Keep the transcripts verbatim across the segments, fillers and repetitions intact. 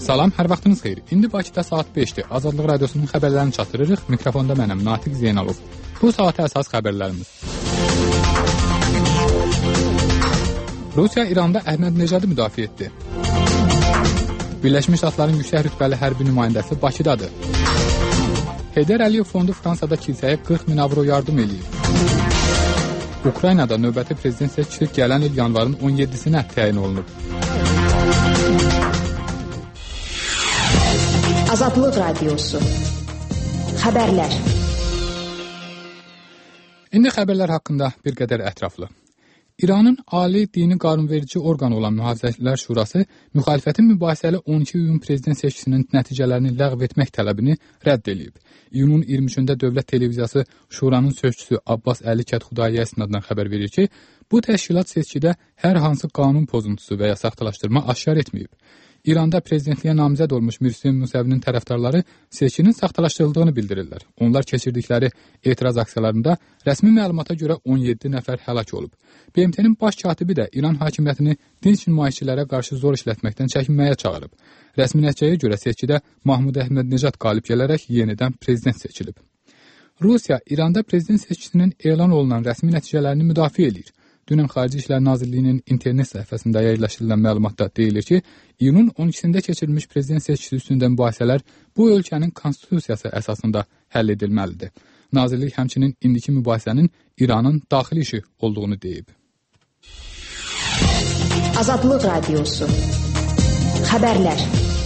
Salam, hər vaxtınız xeyir. İndi Bakıda saat beşdir. Azadlıq Radiosunun xəbərlərini çatdırırıq. Mikrofonda mənəm, Natiq Zeynalov. Bu saata əsas xəbərlərimiz. Rusiya İranda Əhməd-Necadı müdafiə etdi. Birləşmiş Ştatların yüksək rütbəli hərbi nümayəndəsi Bakıdadır. Heydər Əliyev fondu Fransada kilsəyə qırx min avro yardım eləyib. Ukraynada növbəti prezident seçkisi gələn il yanvarın on yeddisinə təyin olunub. Azadlıq Radiosu. Xəbərlər. İndi xəbərlər haqqında bir qədər ətraflı. İranın ali dini qanunverici orqanı olan Mühafizəçilər Şurası müxalifətin mübahisəli on iki iyun prezident seçkisinin nəticələrini ləğv etmək tələbini rədd edib. İyunun iyirmi üçündə Dövlət Televiziyası Şuranın sözçüsü Abbas Əli Kətxudaiyə istinadından xəbər verir ki, bu təşkilat seçkidə hər hansı qanun pozuntusu və ya saxtalaşdırma aşkar etməyib. İranda prezidentliyə namizəd olmuş Mirsiyən Musəvinin tərəfdarları seçkinin saxtalaşdırıldığını bildirirlər. Onlar keçirdikləri etiraz aksiyalarında rəsmi məlumata görə on yeddi nəfər həlak olub. B M T-nin baş katibi də İran hakimiyyətini dinc nümayişçilərə qarşı zor işlətməkdən çəkinməyə çağırıb. Rəsmi nəticəyə görə seçkidə Mahmud Əhməd-Necad qalib gələrək yenidən prezident seçilib. Rusiya İranda prezident seçkisinin elan olunan rəsmi nəticələrini müdafiə edir. Dünən Xarici İşlər Nazirliyinin internet səhifəsində yerləşdirilən məlumatda deyilir ki, iyunun on ikisində keçirilmiş prezident seçkisi üstündə mübahisələr bu ölkənin konstitusiyası əsasında həll edilməlidir. Nazirlik həmçinin indiki mübahisənin İranın daxili işi olduğunu deyib. Azadlıq Radiosu. Xəbərlər.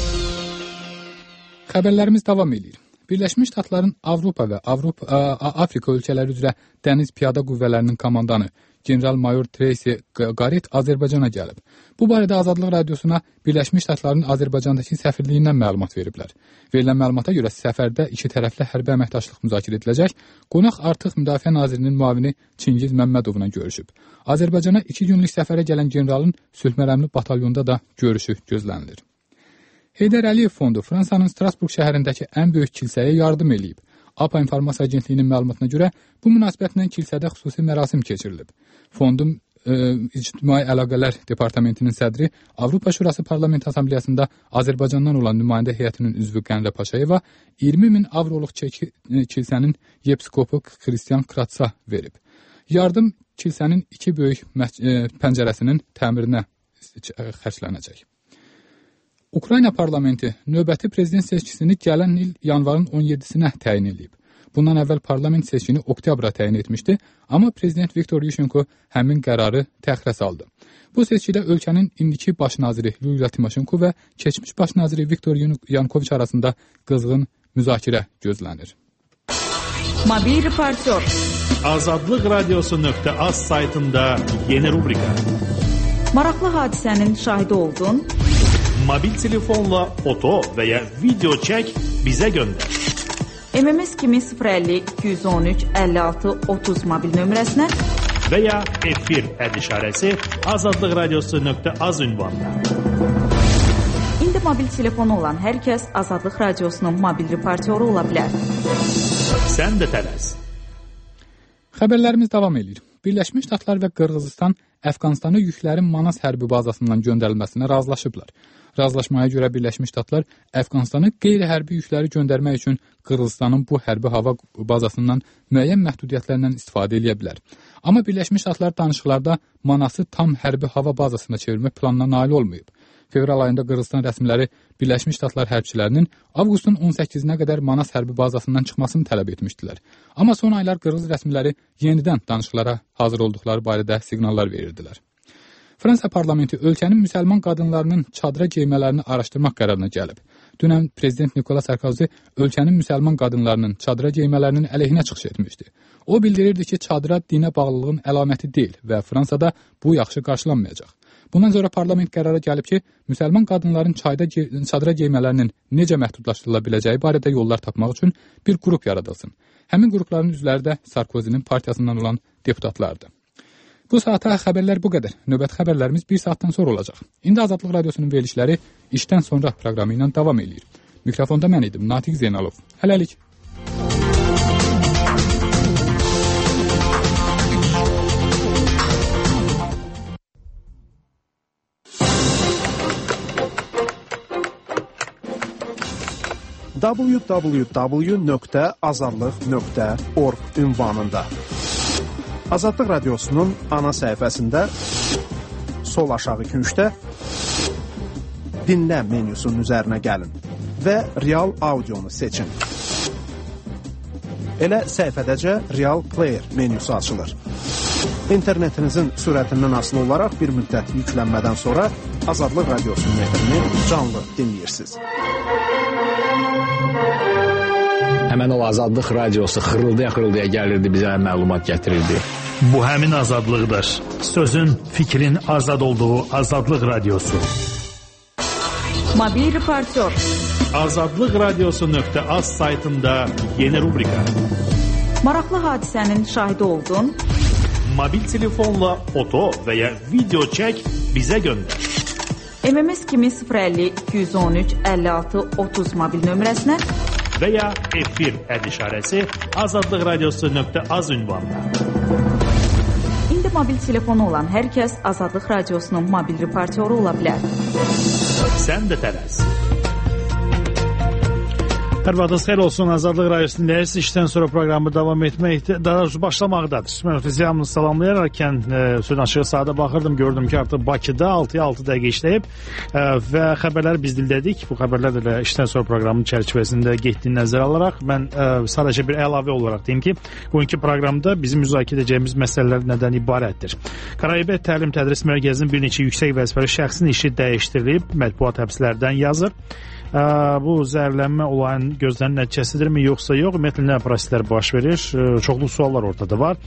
Xəbərlərimiz davam edir. Birləşmiş Ştatların Avropa və Avropa, Afrika ölkələri üzrə dəniz piyada qüvvələrinin komandanı general-mayor Tracy Garrett Azərbaycana gəlib. Bu barədə Azadlıq Radiosuna Birləşmiş Ştatların Azərbaycandakı səfirliyindən məlumat veriblər. Verilən məlumata görə səfərdə iki tərəfli hərbi əməkdaşlıq müzakirə ediləcək. Qonaq artıq Müdafiə Nazirinin müavini Çingiz Məmmədovla görüşüb. Azərbaycana iki günlük səfərə gələn generalın sülhmərəmli batalyonda da görüşü gözlənilir. Heydər Əliyev fondu Fransanın Strasburq şəhərindəki ən böyük kilsəyə yardım eləyib. A P A İnformasiya Agentliyinin məlumatına görə bu münasibətlə kilsədə xüsusi mərasim keçirilib. Fondun e, İctimai Əlaqələr Departamentinin sədri Avropa Şurası Parlament Assambleyasında Azərbaycandan olan nümayəndə heyətinin üzvü Qənrə Paşayeva iyirmi min avroluq çeki e, kilsənin yepiskopu Xristian Kratsa verib. Yardım kilsənin iki böyük e, pəncərəsinin təmirinə xərclənəcək. Ukrayna parlamenti növbəti prezident seçkisini gələn il yanvarın on yeddisinə təyin edib. Bundan əvvəl parlament seçkini oktyabra təyin etmişdi, amma prezident Viktor Yushchenko həmin qərarı təxirə saldı. Bu seçkidə ölkənin indiki baş naziri Yuliya Timoşenko və keçmiş baş naziri Viktor Yanukoviç arasında qızğın müzakirə gözlənir. Mobil reportyor. Azadlıq Radiosu nöqtə az saytında yeni rubrika. Maraqlı hadisənin şahidi oldun. Mobil telefonla foto və ya video çək, bizə göndər. M M S kimi sıfır əlli iki yüz on üç əlli altı otuz mobil nömrəsinə və ya efir əd işarəsi azadlıq radiosu nöqtə az ünvanına. İndi mobil telefonu olan hər kəs Azadlıq Radiosunun mobil reportyoru ola bilər. Sən də tələs. Xəbərlərimiz davam edir. Birləşmiş Ştatlar və Qırğızistan Əfqanistana yüklərin Manas hərbi bazasından göndərilməsinə razılaşıblar. Razılaşmaya görə Birləşmiş Ştatlar Əfqanistana qeyri-hərbi yükləri göndərmək üçün Qırğızistanın bu hərbi hava bazasından müəyyən məhdudiyyətlərlə istifadə edə bilər. Amma Birləşmiş Ştatlar danışıqlarda Manası tam hərbi hava bazasına çevirmək planına nail olmayıb. Fevral ayında Qırğızistan rəsmiləri Birləşmiş Ştatlar hərbçilərinin avqustun on səkkizinə qədər Manas hərbi bazasından çıxmasını tələb etmişdilər. Amma son aylar Qırğız rəsmiləri yenidən danışıqlara hazır olduqları barədə siqnallar verirdilər. Fransa parlamenti ölkənin müsəlman qadınlarının çadıra geymələrini araşdırmaq qərarına gəlib. Dünən prezident Nikola Sarkozy ölkənin müsəlman qadınlarının çadıra geymələrinin əleyhinə çıxış etmişdi. O bildirirdi ki, çadıra dinə bağlılığın əlaməti deyil və Fransada bu yaxşı qarşılanmayacaq. Bundan sonra parlament qərara gəlib ki, müsəlman qadınların çayda çadıra geymələrinin necə məhdudlaşdırıla biləcəyi barədə yollar tapmaq üçün bir qrup yaradılsın. Həmin qrupların üzvləri də Sarkozy'nin partiyasından olan deputatlardır. Bu saata xəbərlər bu qədər. Növbəti xəbərlərimiz bir saatdan sonra olacaq. İndi Azadlıq Radiosunun verilişləri işdən sonra proqramı ilə davam edir. Mikrofonda mən idim, Natiq Zeynalov. Hələlik. w w w nöqtə azadlıq nöqtə org ünvanında. Azadlıq Radiosu'nun ana səhifəsində sol aşağı küncdə dinlə menyusunun üzərinə gəlin və Real Audionu seçin. Elə səhifədəcə Real Player menyusu açılır. İnternetinizin sürətindən asılı olaraq bir müddət yüklənmədən sonra Azadlıq Radiosu'nun efrini canlı dinləyirsiniz. Həmən o Azadlıq Radiosu xırıldaya-xırıldaya gəlirdi, bizə məlumat gətirirdi. Bu həmin azadlıqdır. Sözün, fikrin azad olduğu Azadlıq Radiosu. Mobil reportyor. azadlıq radiosu nöqtə az saytında yeni rubrika. Maraqlı hadisənin şahidi oldun. Mobil telefonla foto və ya video çək, bizə göndər. M M S kimi sıfır əlli iki yüz on üç əlli altı otuz mobil nömrəsinə və ya efir əd işarəsi azadlıq radiosu nöqtə az ünvanına. İndi mobil telefonu olan hər kəs Azadlıq Radiosunun mobil reportyoru ola bilər. Sən də tələs. Hər vaxtınız xeyir olsun, Azadlıq Radiosu'nun dəyərsiz işdən sonra proqramı davam etməkdə, daha doğrusu başlamaqdadır. Mən ötüziyamını salamlayararkən e, sözün açığı saata baxırdım, gördüm ki artıq Bakıda altıya altı dəqiqə işləyib e, və xəbərləri biz dildədik. Bu xəbərlər də işdən sonra proqramın çərçivəsində getdiyini nəzərə alaraq mən e, sadəcə bir əlavə olaraq deyim ki, bugünkü proqramda bizim müzakirə edəcəyimiz məsələlər nədən ibarətdir. Qarayibət Təlim Tədris Mərkəzinin bir neçə yüksək vəzifəli şəxsin işi dəyişdirilib, mətbuat həbslərdən yazır. Bu zəhərlənmə olayın gözlənilən nəticəsidirmi, yoxsa yox? Ümumiyyətlə nə proseslər baş verir? Çoxlu suallar ortada var.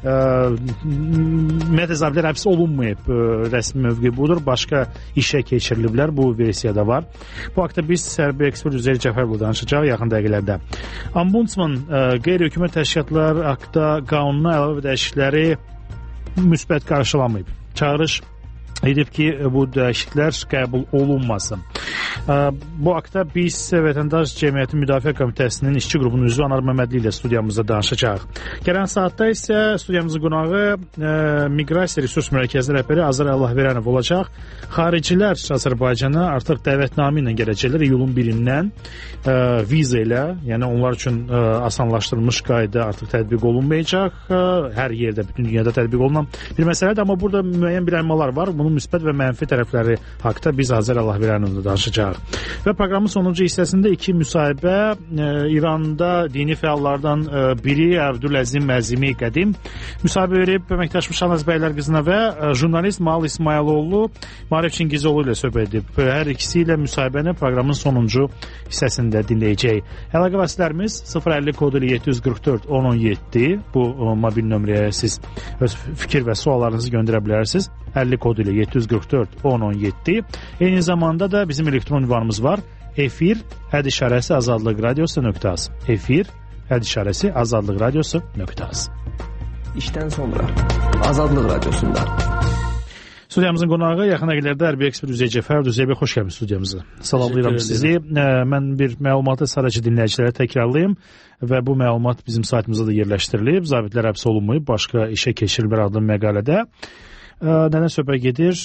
Ümumiyyətlə zabitlər həbs olunmayıb, rəsmi mövqe budur. Başqa işə keçiriliblər, bu versiyada var. Bu haqda biz hərbi ekspert Üzeyir Cəfərlə danışacaq yaxın dəqiqələrdə. Ombudsman qeyri-hökumət təşkilatlar haqda qanuna əlavə dəyişiklikləri müsbət qarşılamayıb. Çağırış edib ki, bu dəyişikliklər qəbul olunmasın. Bu haqda biz Vətəndaş Cəmiyyəti Müdafiə Komitəsinin işçi qrupunun üzvü Anar Məmmədli ilə studiyamızda danışacaq. Gələn saatda isə studiyamızın qonağı e, Miqrasiya Resurs Mərkəzinin rəhbəri Azər Allahverənov olacaq. Xaricilər Azərbaycana artıq dəvətnamə ilə gələcəklər iyulun birindən e, viza ilə, yəni onlar üçün e, asanlaşdırılmış qayda artıq tətbiq olunmayacaq. E, hər yerdə, bütün dünyada tətbiq olunan bir məsələdir, amma burada müəyyən bir əmmalar var. Bunun müsbət və mənfi tərəfləri haqda biz Azər Allahverənovla danışacağıq. Və proqramın sonuncu hissəsində iki müsahibə e, İranda dini fəallardan e, biri Əbdüləzim Məzimi Qədim müsahibə verib əməkdaşmış Şahnaz Bəylər qızına və e, jurnalist Mal İsmayıloğlu Marif Çingizoğlu ilə söhbət edib. Hər ikisi ilə müsahibəni proqramın sonuncu hissəsində dinləyəcək. Əlaqə vasitələrimiz sıfır əlli kodu ilə yeddi yüz qırx dörd on on yeddi bu o, mobil nömrəyə siz öz fikir və suallarınızı göndərə bilərsiniz. əlli kodu ilə yeddi yüz qırx dörd on on yeddi. Eyni zamanda da bizim elektron ünvanımız var. Efir əd işarəsi azadlıq radiosu nöqtə az. Efir əd işarəsi azadlıq radiosu nöqtə az. İşdən sonra Azadlıq Radiosunda. Studiyamızın qonağı yaxın dəqiqələrdə hərbi ekspert Üzeyir Cəfərov. Üzeyir bəy, xoş gəlmisiniz studiyamıza. Salamlayıram sizi. Mən bir məlumatı sadəcə dinləyicilərə təkrarlayım və bu məlumat bizim saytımızda da yerləşdirilib. Zabitlər həbs olunmayıb, başqa işə keçirilmir adlı məqalədə. Nədən söhbət gedir?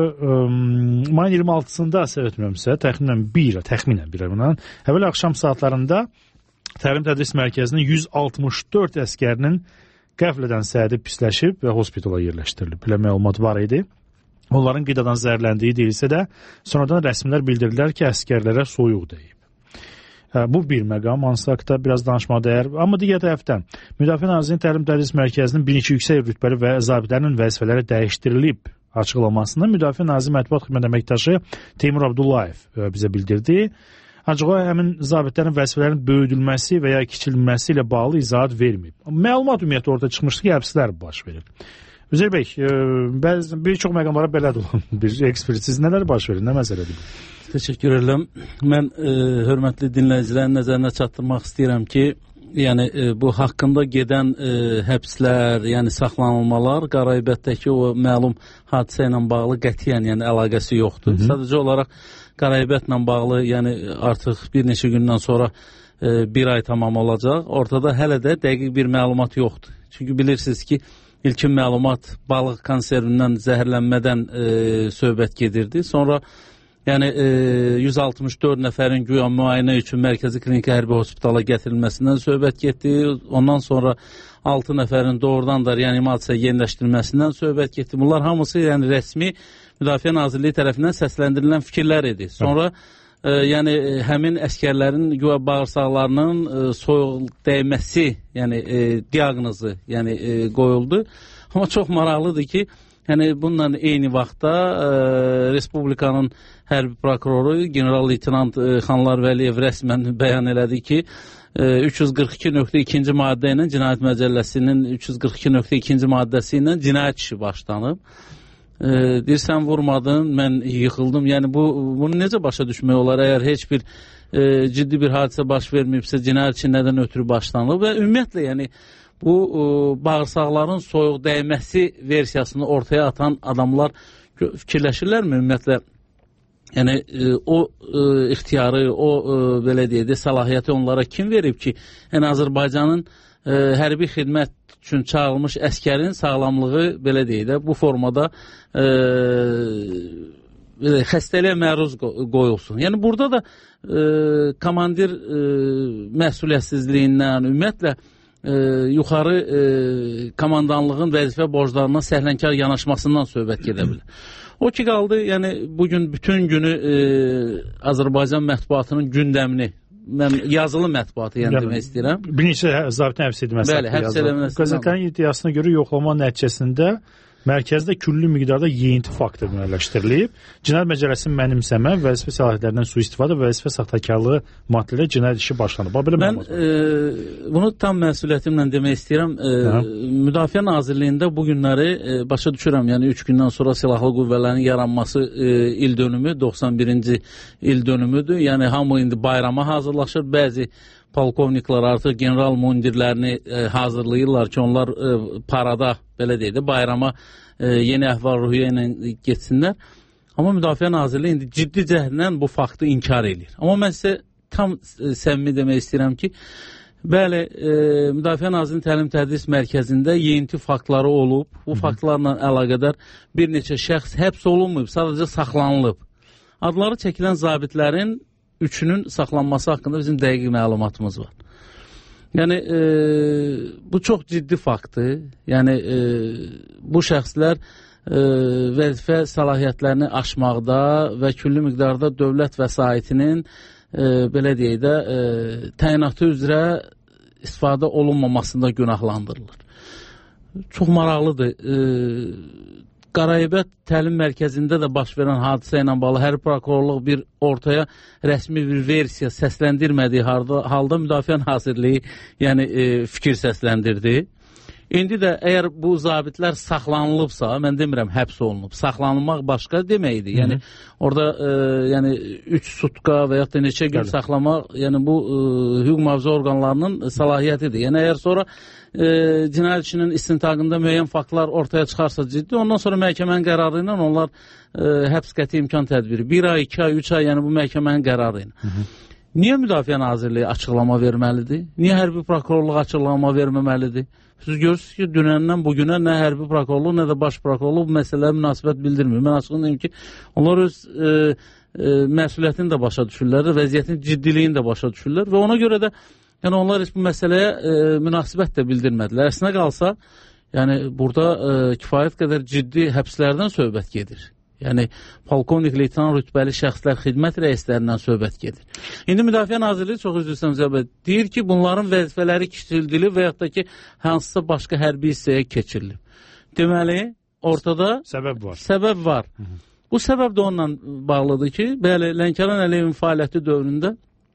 Mayın iyirmi altısında səhv etmirəmsə, təxminən bir, təxminən bir buna, əvvəl axşam saatlarında Təlim Tədris Mərkəzinin yüz altmış dörd əskərinin qəflədən səhədib pisləşib və hospitala yerləşdirilib. Belə məlumat var idi. Onların qidadan zəhərləndiyi deyilsə də, sonradan rəsmilər bildirdilər ki, əskərlərə soyuq dəyib. Bu bir məqam, hansı haqda biraz danışmağa dəyər. Amma digər tərəfdən, Müdafiə Nazirliyinin Təlim Tədris Mərkəzinin bir neçə yüksək rütbəli və zabitlərinin vəzifələri dəyişdirilib açıqlamasını Müdafiə Nazirliyinin Mətbuat Xidmət əməkdaşı Teymur Abdullayev bizə bildirdi. Ancaq o, həmin zabitlərin vəzifələrinin böyüdülməsi və ya kiçilməsi ilə bağlı izahat verməyib. Məlumat ümumiyyətlə orada çıxmışdı ki, həbslər baş verir. Üzeyir bəy, bəzi, bir çox məqamlara belədir olan bir ekspertsiz nələr baş verir, nə məsələdir? Təşəkkür edirəm. Mən e, hörmətli dinləyicilərin nəzərinə çatdırmaq istəyirəm ki, yəni e, bu haqqında gedən e, həbslər, yəni saxlanılmalar Qarayibətdəki o məlum hadisə ilə bağlı qətiyyən yəni əlaqəsi yoxdur. Hı -hı. Sadəcə olaraq Qarayibətlə bağlı, yəni artıq bir neçə gündən sonra e, bir ay tamam olacaq. Ortada hələ də dəqiq bir məlumat yoxdur. Çünki bilirsiniz ki, ilkin məlumat balıq konservindən zəhərlənmədən e, söhbət gedirdi. Sonra yəni e, yüz altmış dörd nəfərin güya müayinə üçün mərkəzi klinik hərbi hospitala gətirilməsindən söhbət getdi. Ondan sonra altı nəfərin doğrudan da reanimasiya yeniləşdirilməsindən söhbət getdi. Bunlar hamısı yəni rəsmi Müdafiə Nazirliyi tərəfindən səsləndirilən fikirlər idi. Sonra e, yəni həmin əskərlərin güya bağırsaqlarının e, soyuq dəyməsi, yəni e, diaqnozu yəni e, qoyuldu. Amma çox maraqlıdır ki, yəni bununla eyni vaxtda e, Respublikanın hərbi prokuroru general-leytenant e, Xanlar Vəliyev rəsmən bəyan elədi ki, e, üç yüz qırx iki nöqtə iki-ci maddə ilə Cinayət Məcəlləsinin üç yüz qırx iki nöqtə iki-ci maddəsi ilə cinayət işi başlanıb. E, deyirsən vurmadın, mən yıxıldım. Yəni bu bunu necə başa düşmək olar? Əgər heç bir e, ciddi bir hadisə baş verməyibsə, cinayət işi nədən ötürü başlanıb və ümumiyyətlə yəni bu e, bağırsaqların soyuq dəyməsi versiyasını ortaya atan adamlar fikirləşirlərmi ümumiyyətlə? Yəni e, o e, ixtiyarı, o e, belə deyək də səlahiyyəti onlara kim verib ki, yəni Azərbaycanın e, hərbi xidmət üçün çağırılmış əskərin sağlamlığı belə deyək də bu formada e, xəstəliyə məruz qoyulsun. Yəni burada da e, komandir e, məsuliyyətsizliyindən, ümumiyyətlə e, yuxarı e, komandanlığın vəzifə borclarına səhlənkar yanaşmasından söhbət gedə bilər. O ki qaldı, yəni bugün bütün günü e, Azərbaycan mətbuatının gündəmini, mən yazılı mətbuatı yəni, yəni demək istəyirəm. Bir neçə zabitin həbs edilməsi. Bəli, həbs edilməsi. Qəzetlərin iddiasına görə yoxlama nəticəsində mərkəzdə küllü miqdarda yeyinti faktı müəyyənləşdirilib. Cinayət Məcəlləsinin mənimsəmə, vəzifə səlahiyyətlərindən sui-istifadə və vəzifə saxtakarlığı maddeləri cinayət işi başlanıb. Belə mən e, bunu tam məsuliyyətimlə demək istəyirəm. E, Müdafiə Nazirliyində bu günləri e, başa düşürəm. Yəni üç gündən sonra silahlı qüvvələrin yaranması e, il dönümü, doxsan birinci il dönümüdür. Yəni hamı indi bayrama hazırlaşır. Bəzi polkovniklar artıq general mundirlərini e, hazırlayırlar ki, onlar e, parada, belə deyək də, bayrama e, yeni əhval-ruhiyyə ilə getsinlər. Amma Müdafiə Nazirliyi indi ciddi cəhdindən bu faktı inkar edir. Amma mən sizə tam e, səmimi demək istəyirəm ki, bəli, e, Müdafiə Nazirliyinin təlim-tədris mərkəzində yeyinti faktları olub. Bu faktlarla əlaqədar bir neçə şəxs həbs olunmayıb, sadəcə saxlanılıb. Adları çəkilən zabitlərin üçünün saxlanması haqqında bizim dəqiq məlumatımız var. Yəni e, bu çox ciddi faktdır. Yəni e, bu şəxslər e, vəzifə səlahiyyətlərini aşmaqda və küllü miqdarda dövlət vəsaitinin e, belə deyək də e, təyinatı üzrə istifadə olunmamasında günahlandırılır. Çox maraqlıdır. E, Qaraybət təlim mərkəzində də baş verən hadisə ilə bağlı hərbi prokurorluq bir ortaya rəsmi bir versiya səsləndirmədiyi halda, halda Müdafiə Nazirliyi yəni, e, fikir səsləndirdi. İndi də əgər bu zabitlər saxlanılıbsa, mən demirəm həbs olunub, saxlanılmaq başqa deməkdir. Yəni orada e, yəni üç sutka və ya da neçə gün saxlamaq, yəni bu e, hüquq mühafizə orqanlarının səlahiyyətidir. Yəni əgər sonra e, cinayət işinin istintaqında müəyyən faktlar ortaya çıxarsa ciddi, ondan sonra məhkəmənin qərarı ilə onlar e, həbs qəti imkan tədbiri bir ay, iki ay, üç ay, yəni bu məhkəmənin qərarı ilə. Hı -hı. Niyə Müdafiə Nazirliyi açıqlama verməlidir? Niyə hərbi prokurorluq açıqlama verməməlidir? Siz görürsünüz ki, dünəndən bugünə nə hərbi prokurorluq, nə də baş prokurorluq bu məsələyə münasibət bildirmir. Mən açıqını deyim ki, onlar öz e, e, məsuliyyətini də başa düşürlər, vəziyyətin ciddiliyini də başa düşürlər və ona görə də yəni onlar heç bu məsələyə e, münasibət də bildirmədilər. Əslində qalsa, yəni burada e, kifayət qədər ciddi həbslərdən söhbət gedir. Yəni, polkovnik, leytenant rütbəli şəxslər xidmət rəislərindən söhbət gedir. İndi Müdafiə Nazirliyi çox üzrüsəm söhbət deyir ki, bunların vəzifələri kiçildilib və yaxud da ki, hansısa başqa hərbi hissəyə keçirilib. Deməli, ortada səbəb var. Səbəb var. Hı -hı. Bu səbəb də onunla bağlıdır ki, bəli, Lənkəran Əliyevin fəaliyyəti dövründə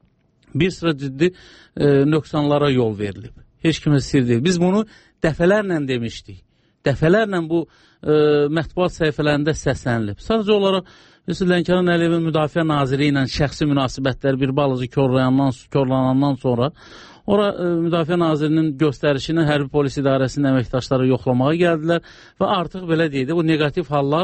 bir sıra ciddi e, nöqsanlara yol verilib. Heç kimə sir deyil. Biz bunu dəfələrlə demişdik. Dəfələrlə bu e, mətbuat səhifələrində səslənilib. Sadəcə olaraq Lənkəran Əliyevin Müdafiə Naziri ilə şəxsi münasibətlər bir balıcı körlanandan sonra ora e, Müdafiə Nazirinin göstərişini hərbi polis idarəsinin əməkdaşları yoxlamağa gəldilər və artıq belə deyildi, bu negativ hallar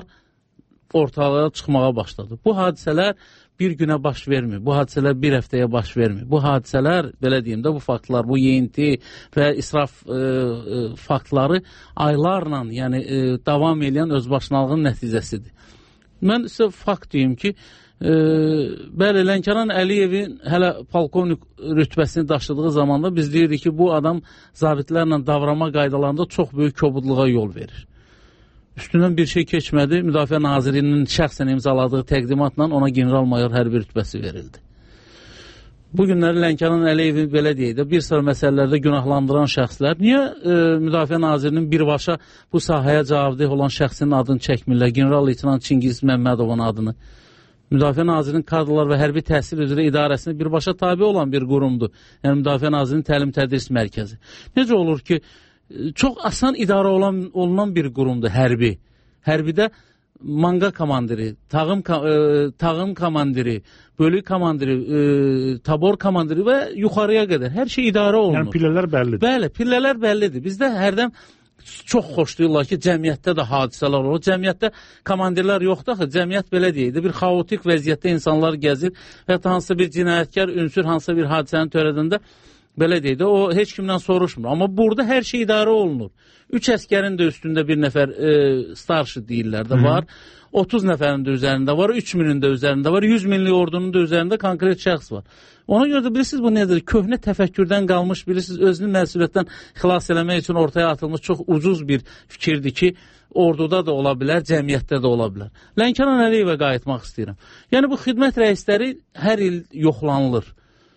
ortalığa çıxmağa başladı. Bu hadisələr bir günə baş vermir. Bu hadisələr bir həftəyə baş vermir. Bu hadisələr, belə deyim də, bu faktlar, bu yeyinti və israf e, e, faktları aylarla, yəni e, davam edən özbaşınalığın nəticəsidir. Mən sizə fakt deyim ki, E, bəli, Lənkəran Əliyevin hələ polkovnik rütbəsini daşıdığı zamanda biz deyirdik ki, bu adam zabitlərlə davranma qaydalarında çox böyük kobudluğa yol verir. Üstündən bir şey keçmədi. Müdafiə Nazirinin şəxsən imzaladığı təqdimatla ona general-mayor hərbi rütbəsi verildi. Bu günləri Lənkəran Əliyevi belə deyək də, bir sıra məsələlərdə günahlandıran şəxslər niyə e, Müdafiə Nazirinin birbaşa bu sahəyə cavabdeh olan şəxsinin adını çəkmirlər? General-leytenant Çingiz Məmmədovun adını. Müdafiə Nazirinin kadrlar və hərbi təhsil üzrə idarəsində birbaşa tabi olan bir qurumdur. Yəni Müdafiə Nazirinin təlim-tədris mərkəzi. Necə olur ki, çox asan idarə olan, olunan bir qurumdur hərbi. Hərbidə manga komandiri, tağım, e, tağım komandiri, bölük komandiri, e, tabor komandiri və yuxarıya qədər hər şey idarə olunur. Yəni pillələr bəllidir. Bəli, pillələr bəllidir. Bizdə hərdən çox xoşlayırlar ki, cəmiyyətdə də hadisələr olur. Cəmiyyətdə komandirlər yoxdur axı, cəmiyyət belə deyildi. Bir xaotik vəziyyətdə insanlar gəzir və ya hansısa bir cinayətkar ünsür hansısa bir hadisəni törədəndə belə deyildi, o heç kimdən soruşmur. Amma burada hər şey idarə olunur. Üç əskərin də üstündə bir nəfər e, starşı deyirlər də var. otuz nəfərin də üzərində var, üç minin də üzərində var, yüz minlik ordunun da üzərində konkret şəxs var. Ona görə də bilirsiniz bu nədir? Köhnə təfəkkürdən qalmış, bilirsiniz, özünü məsuliyyətdən xilas eləmək üçün ortaya atılmış çox ucuz bir fikirdir ki, orduda da ola bilər, cəmiyyətdə də ola bilər. Lənkəran Əliyevə qayıtmaq istəyirəm. Yəni bu xidmət rəisləri hər il yoxlanılır.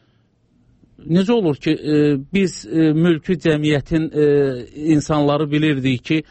Necə olur ki, e, biz e, mülki cəmiyyətin e, insanları bilirdik ki,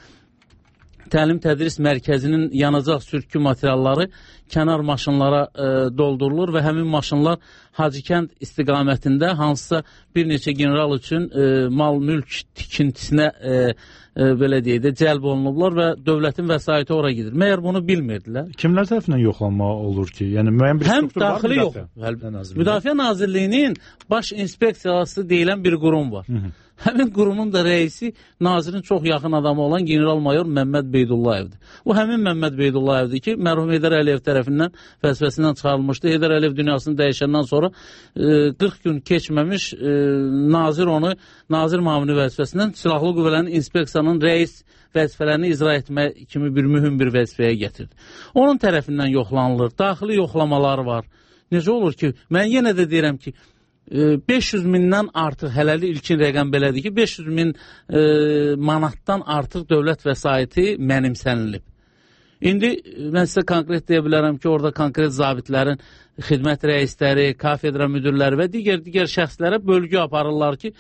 təlim-tədris mərkəzinin yanacaq sürtkü materialları kənar maşınlara e, doldurulur və həmin maşınlar Hacıkənd istiqamətində hansısa bir neçə general üçün e, mal-mülk tikintisinə e, e, belə deyək də cəlb olunublar və dövlətin vəsaiti ora gedir. Məyər bunu bilmirdilər? Kimlər tərəfindən yoxlanma olur ki? Yəni müəyyən bir struktur var mı? Həm daxili yox. Müdafiə Nazirliyinin baş inspeksiyası deyilən bir qurum var. Hı -hı. Həmin qurumun da rəisi nazirin çox yaxın adamı olan general-mayor Məmməd Beydullayevdir. O həmin Məmməd Beydullayevdir ki, mərhum Heydər Əliyev tərəfindən vəzifəsindən çıxarılmışdı. Heydər Əliyev dünyasını dəyişəndən sonra e, qırx gün keçməmiş e, nazir onu nazir mamini vəzifəsindən silahlı qüvvələrin inspeksiyanın rəis vəzifələrini icra etmək kimi bir mühüm bir vəzifəyə gətirdi. Onun tərəfindən yoxlanılır. Daxili yoxlamalar var. Necə olur ki, mən yenə də deyirəm ki, beş yüz mindən artıq, hələli ilkin rəqəm belədir ki, beş yüz min e, manatdan artıq dövlət vəsaiti mənimsənilib. İndi mən sizə konkret deyə bilərəm ki, orada konkret zabitlərin xidmət rəisləri, kafedra müdürləri və digər-digər şəxslərə bölgü aparırlar ki,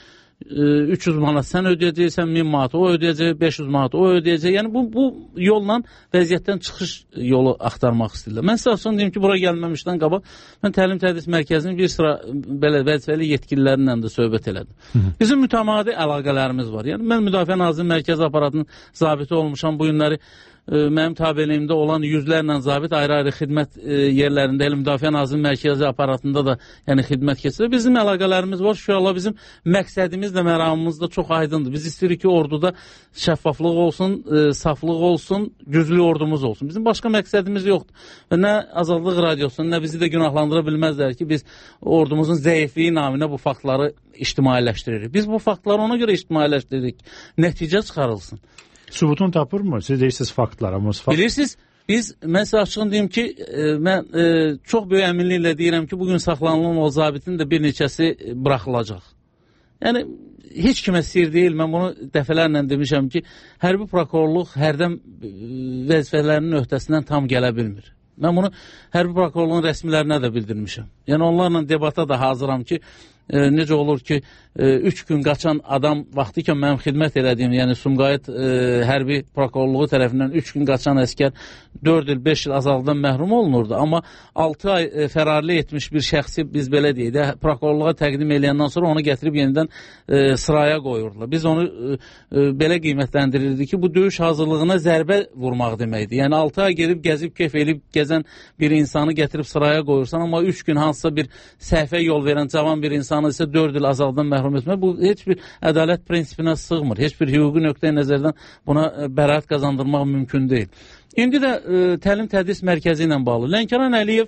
üç yüz manat sən ödəyəcəksən, min manat o ödəyəcək, beş yüz manat o ödəyəcək. Yəni bu, bu yolla vəziyyətdən çıxış yolu axtarmaq istəyirlər. Mən sizə son deyim ki, bura gəlməmişdən qabaq mən təlim-tədris mərkəzinin bir sıra belə vəzifəli yetkililərinlə də söhbət elədim. Hı -hı. Bizim mütəmadi əlaqələrimiz var. Yəni mən Müdafiə Nazirinin mərkəzi aparatının zabiti olmuşam. Bu günləri mənim tabeliyimdə olan yüzlərlə zabit ayrı-ayrı xidmət e, yerlərində, elə Müdafiə Nazirinin mərkəzi aparatında da yəni xidmət keçirir. Bizim əlaqələrimiz var. Şükürallah bizim məqsədimiz də, məramımız da çox aydındır. Biz istəyirik ki, orduda şəffaflıq olsun, e, saflıq olsun, güclü ordumuz olsun. Bizim başqa məqsədimiz yoxdur. Və nə Azadlıq Radiosunun, nə bizi də günahlandıra bilməzlər ki, biz ordumuzun zəifliyi naminə bu faktları ictimailəşdiririk. Biz bu faktları ona görə ictimailəşdiririk. Nəticə çıxarılsın. Sübutunu tapırmı? Siz deyirsiniz faktlar. Amma fakt... Bilirsiniz, biz, mən sizə açığın deyim ki, e, mən e, çox böyük əminliklə deyirəm ki, bugün saxlanılan o zabitin də bir neçəsi bıraxılacaq. Yəni, heç kimə sir deyil. Mən bunu dəfələrlə demişəm ki, hərbi prokurorluq hərdən vəzifələrinin öhdəsindən tam gələ bilmir. Mən bunu hərbi prokurorluğun rəsmilərinə də bildirmişəm. Yəni, onlarla debata da hazıram ki, e, necə olur ki, e, üç gün qaçan adam vaxtı ki, mənim xidmət elədiyim, yəni Sumqayıt e, hərbi prokurorluğu tərəfindən üç gün qaçan əskər dörd il, beş il azaldan məhrum olunurdu. Amma altı ay e, fərarlı etmiş bir şəxsi biz belə deyək də, prokurorluğa təqdim eləyəndən sonra onu gətirib yenidən e, sıraya qoyurdular. Biz onu e, e, belə qiymətləndirirdik ki, bu döyüş hazırlığına zərbə vurmaq deməkdir. Yəni altı ay gedib, gəzib, kef elib, gəzən bir insanı gətirib sıraya qoyursan, amma üç gün hansısa bir səhvə yol verən cavan bir insanı isə dörd il azaldan məhrum etmək, bu heç bir ədalət prinsipinə sığmır. Heç bir hüquqi nöqteyi nəzərdən buna bəraət qazandırmaq mümkün deyil. İndi də e, təlim-tədris mərkəzi ilə bağlı. Lənkəran Əliyev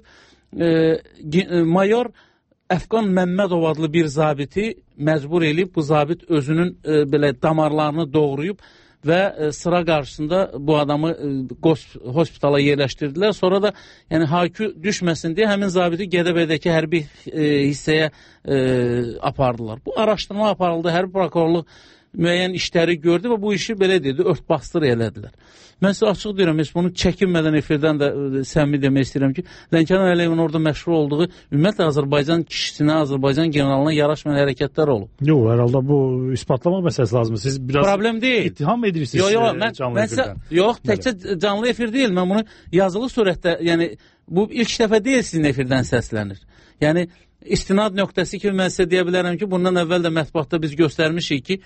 e, mayor Əfqan Məmmədov adlı bir zabiti məcbur eləyib, bu zabit özünün e, belə damarlarını doğrayıb və e, sıra qarşısında bu adamı e, hospitala yerləşdirdilər. Sonra da yəni haykü düşməsin deyə həmin zabiti Gədəbəydəki hərbi e, hissəyə e, apardılar. Bu araşdırma aparıldı, hərbi prokurorluq müəyyən işləri gördü və bu işi belə dedi, ört-bastır elədilər. Mən sizə açıq deyirəm, heç bunu çəkinmədən efirdən də səmimi demək istəyirəm ki, Lənkəran Əliyevin orada məşğul olduğu ümumiyyətlə Azərbaycan kişisinə, Azərbaycan generalına yaraşmayan hərəkətlər olub. Yox, hər bu isbatlamaq məsələsi lazımdır. Siz biraz problem deyil. İttiham edirsiniz yo, yo, mən, canlı mən efirdən. Yox, təkcə canlı efir deyil, mən bunu yazılı surətdə, yəni bu ilk dəfə deyil sizin efirdən səslənir. Yəni istinad nöqtəsi kimi mən sizə deyə bilərəm ki, bundan əvvəl də mətbuatda biz göstərmişik ki,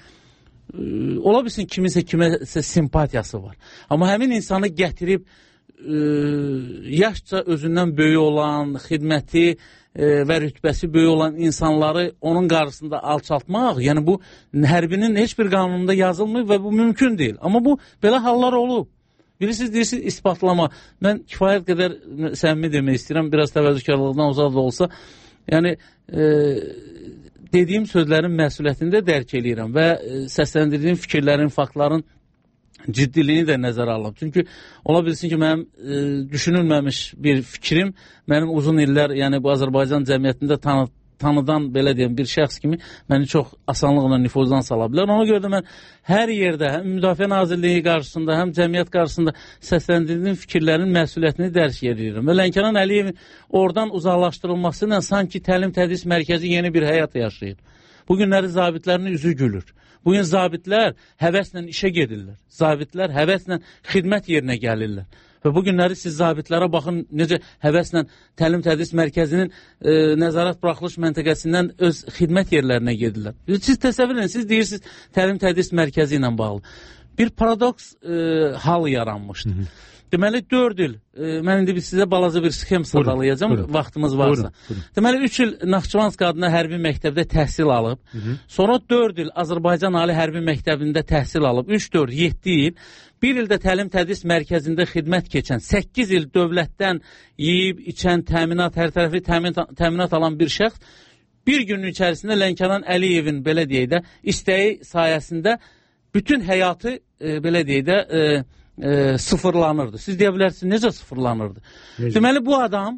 ola bilsin kiminsə kiməsə simpatiyası var. Amma həmin insanı gətirib e, yaşca özündən böyük olan, xidməti e, və rütbəsi böyük olan insanları onun qarşısında alçaltmaq, yəni bu hərbinin heç bir qanununda yazılmır və bu mümkün deyil. Amma bu belə hallar olub. Bilirsiniz, deyirsiniz, isbatlama. Mən kifayət qədər səmimi demək istəyirəm, biraz təvəzzükarlıqdan uzaq da olsa. Yəni, e, dediyim sözlərin məsuliyyətini də dərk eləyirəm və səsləndirdiyim fikirlərin, faktların ciddiliyini də nəzərə alıram. Çünki ola bilsin ki, mənim e, düşünülməmiş bir fikrim, mənim uzun illər, yəni bu Azərbaycan cəmiyyətində tanı, tanıdan, belə deyəm, bir şəxs kimi məni çox asanlıqla nüfuzdan sala bilər. Ona görə də mən hər yerdə, həm Müdafiə Nazirliyi qarşısında, həm cəmiyyət qarşısında səsləndirdiyim fikirlərin məsuliyyətini dərk edirəm. Və Lənkəran Əliyevin oradan uzaqlaşdırılması ilə sanki təlim-tədris mərkəzi yeni bir həyat yaşayır. Bugünləri zabitlərin üzü gülür. Bugün zabitlər həvəslə işə gedirlər. Zabitlər həvəslə xidmət yerinə gəlirlər. Və bu günləri siz zabitlərə baxın, necə həvəslə təlim-tədris mərkəzinin e, nəzarət buraxılış məntəqəsindən öz xidmət yerlərinə gedirlər. Siz təsəvvür edin, siz deyirsiniz təlim-tədris mərkəzi ilə bağlı. Bir paradoks e, hal yaranmışdı. Hı -hı. Deməli, dörd il, e, mən indi sizə balaca bir sxem sadalayacağım, buyurun, vaxtımız varsa. Buyurun, buyurun. Deməli, üç il Naxçıvansk adına hərbi məktəbdə təhsil alıb, hı -hı. Sonra dörd il Azərbaycan Ali Hərbi Məktəbində təhsil alıb, üç, dörd, yeddi il, bir ildə təlim-tədris mərkəzində xidmət keçən, səkkiz il dövlətdən yeyib, içən, təminat, hər tərəfli təminat, təminat alan bir şəxs, bir günün içərisində Lənkəran Əliyevin, belə deyək də, istəyi sayəsində bütün həyatı, e, belə deyək də, e, E, sıfırlanırdı. Siz deyə bilərsiniz, necə sıfırlanırdı? Necə? Deməli, bu adam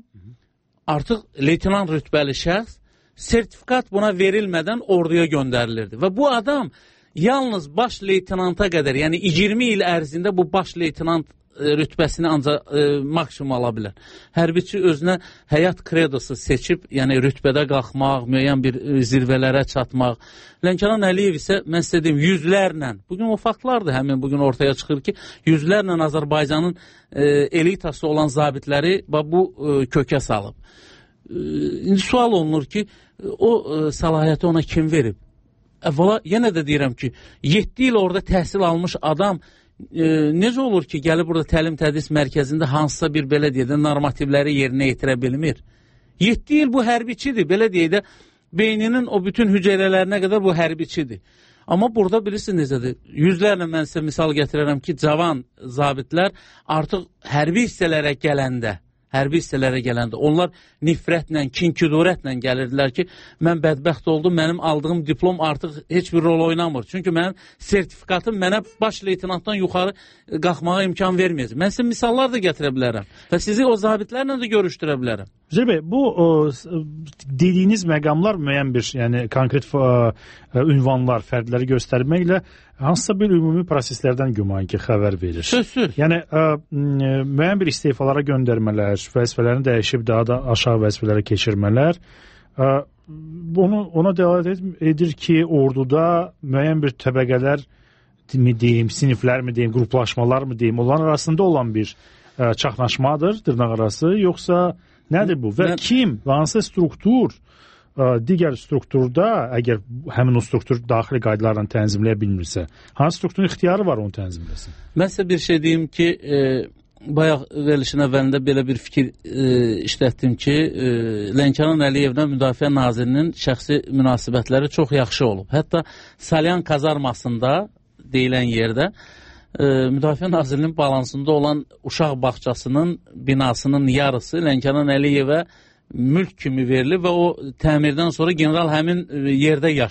artıq leytenant rütbəli şəxs, sertifikat buna verilmədən orduya göndərilirdi. Və bu adam yalnız baş leytenanta qədər, yəni iyirmi il ərzində bu baş leytenant e, rütbəsini ancaq e, maksimum ala bilər. Hərbiçi özünə həyat kredosu seçib, yəni rütbədə qalxmaq, müəyyən bir e, zirvələrə çatmaq. Lənkəran Əliyev isə, mən sizə deyim, yüzlərlə, bugün o faktlardır həmin bugün ortaya çıxır ki, yüzlərlə Azərbaycanın e, elitası olan zabitləri bu e, kökə salıb. E, indi sual olunur ki, o e, səlahiyyəti ona kim verib? Əvvəla, yenə də deyirəm ki, yeddi il orada təhsil almış adam e, necə olur ki, gəlib burada təlim-tədris mərkəzində hansısa bir, belə deyək də, normativləri yerinə yetirə bilmir? yeddi il bu hərbiçidir, belə deyək də, beyninin o bütün hüceyrələrinə qədər bu hərbiçidir. Amma burada bilirsiniz necədir? Yüzlərlə mən sizə misal gətirərəm ki, cavan zabitlər artıq hərbi hissələrə gələndə, hərbi hissələrə gələndə, onlar nifrətlə, kin-küdurətlə gəlirdilər ki, mən bədbəxt oldum, mənim aldığım diplom artıq heç bir rol oynamır. Çünki mənim sertifikatım mənə baş leytenantdan yuxarı qalxmağa imkan verməyəcək. Mən sizə misallar da gətirə bilərəm və sizi o zabitlərlə də görüşdürə bilərəm. Üzeyir bəy, bu o, dediyiniz məqamlar müəyyən bir, yəni konkret ə, ünvanlar, fərdləri göstərməklə hansısa bir ümumi proseslərdən güman ki, xəbər verir. Söz-söz. Yəni, ə, müəyyən bir istefalara göndərmələr, vəzifələrini dəyişib daha da aşağı vəzifələrə keçirmələr, ə, onu, ona dəlalət edir ki, orduda müəyyən bir təbəqələr mi deyim, siniflər mi deyim, qruplaşmalar mı deyim, onların arasında olan bir ə, çaxnaşmadır, dırnaq arası, yoxsa nədir bu? Və mən... kim və hansı struktur, ə, digər strukturda, əgər həmin o struktur daxili qaydalarla tənzimləyə bilmirsə, hansı strukturun ixtiyarı var onu tənzimləsin? Mən sizə bir şey deyim ki, e, bayaq verilişin əvvəlində belə bir fikir e, işlətdim ki, e, Lənkəran Əliyevlə Müdafiə Nazirinin şəxsi münasibətləri çox yaxşı olub. Hətta Salyan kazarmasında deyilən yerdə e, Müdafiə Nazirinin balansında olan uşaq bağçasının binasının yarısı Lənkəran Əliyevə mülk kimi verilib və o təmirdən sonra general həmin yerdə yaşayıb.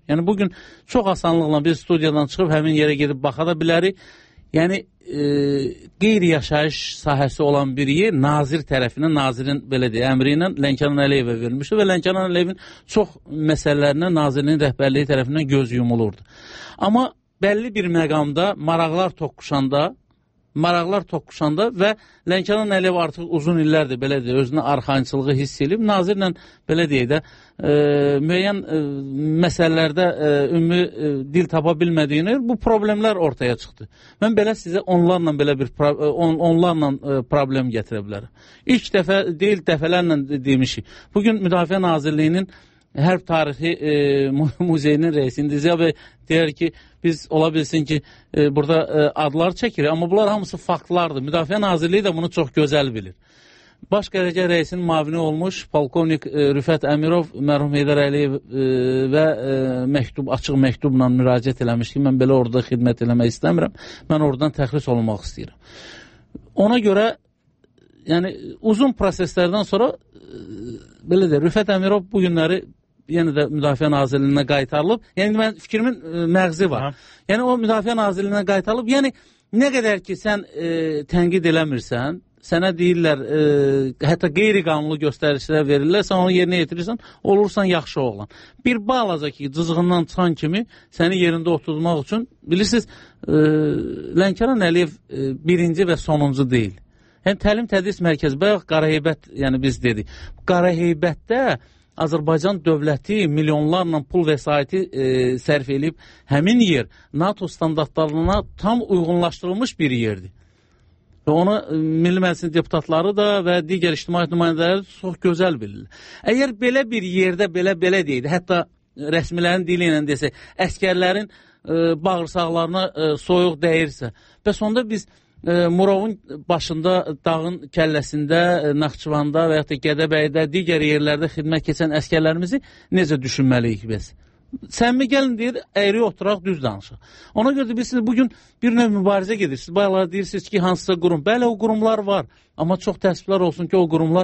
Yəni bugün çox asanlıqla bir studiyadan çıxıb həmin yerə gedib baxa da bilərik. Yəni e, qeyri-yaşayış sahəsi olan bir yer nazir tərəfindən, nazirin belə deyək, əmri ilə Lənkəran Əliyevə verilmişdi və Lənkəran Əliyevin çox məsələlərinə nazirinin rəhbərliyi tərəfindən göz yumulurdu. Amma bəlli bir məqamda maraqlar toqquşanda, maraqlar toqquşanda və Lənkəran Əliyev artıq uzun illərdir belə deyək, özünə arxayınçılığı hiss edib, nazirlə belə deyək də e, müəyyən e, məsələlərdə e, ümumi e, dil tapa bilmədiyini, bu problemlər ortaya çıxdı. Mən belə sizə onlarla belə bir on, onlarla e, problem gətirə bilərəm. İlk dəfə deyil, dəfələrlə demişik. Bugün Müdafiə Nazirliyinin Hərb Tarixi e, Muzeyinin rəisində Ziya bəy deyər ki, biz ola bilsin ki, e, burada e, adlar çəkirik, amma bunlar hamısı faktlardır. Müdafiə Nazirliyi də bunu çox gözəl bilir. Baş qərargah rəisinin mavini olmuş polkovnik e, Rüfət Əmirov mərhum Heydər Əliyev e, və e, məktub, açıq məktubla müraciət eləmiş ki, mən belə orada xidmət eləmək istəmirəm, mən oradan təxris olmaq istəyirəm. Ona görə, yəni uzun proseslərdən sonra e, belə də Rüfət Əmirov bu günləri yenə də Müdafiə Nazirliyinə qaytarılıb. Yəni mən fikrimin e, məğzi var. Ha. Yəni o Müdafiə Nazirliyinə qaytarılıb. Yəni nə qədər ki sən e, tənqid eləmirsən, sənə deyirlər, e, hətta qeyri-qanunlu göstəricilər verirlər, sən onu yerinə yetirirsən, olursan yaxşı oğlan. Bir balaca ki, cızığından çıxan kimi səni yerində oturtmaq üçün, bilirsiniz, e, Lənkəran Əliyev e, birinci və sonuncu deyil. Yəni təlim tədris mərkəzi, bayaq Qaraheybət, yəni biz dedik. Qaraheybətdə Azərbaycan dövləti milyonlarla pul vəsaiti e, sərf edib, həmin yer NATO standartlarına tam uyğunlaşdırılmış bir yerdir. Və onu e, Milli Məclisin deputatları da və digər ictimaiyyət nümayəndələri çox gözəl bilirlər. Əgər belə bir yerdə belə-belə deyildi, hətta rəsmilərin dili ilə desək, əskərlərin e, bağırsaqlarına e, soyuq dəyirsə, bəs onda biz Murovun başında, dağın kəlləsində, Naxçıvanda və yaxud da Gədəbəydə, digər yerlərdə xidmət keçən əskərlərimizi necə düşünməliyik biz? Səmimi gəlin deyir, əyri oturaq, düz danışıq. Ona görə də bilirsiniz, bugün bir növ mübarizə gedirsiniz. Bayaqlar deyirsiniz ki, hansısa qurum. Bəli, o qurumlar var. Amma çox təəssüflər olsun ki, o qurumlar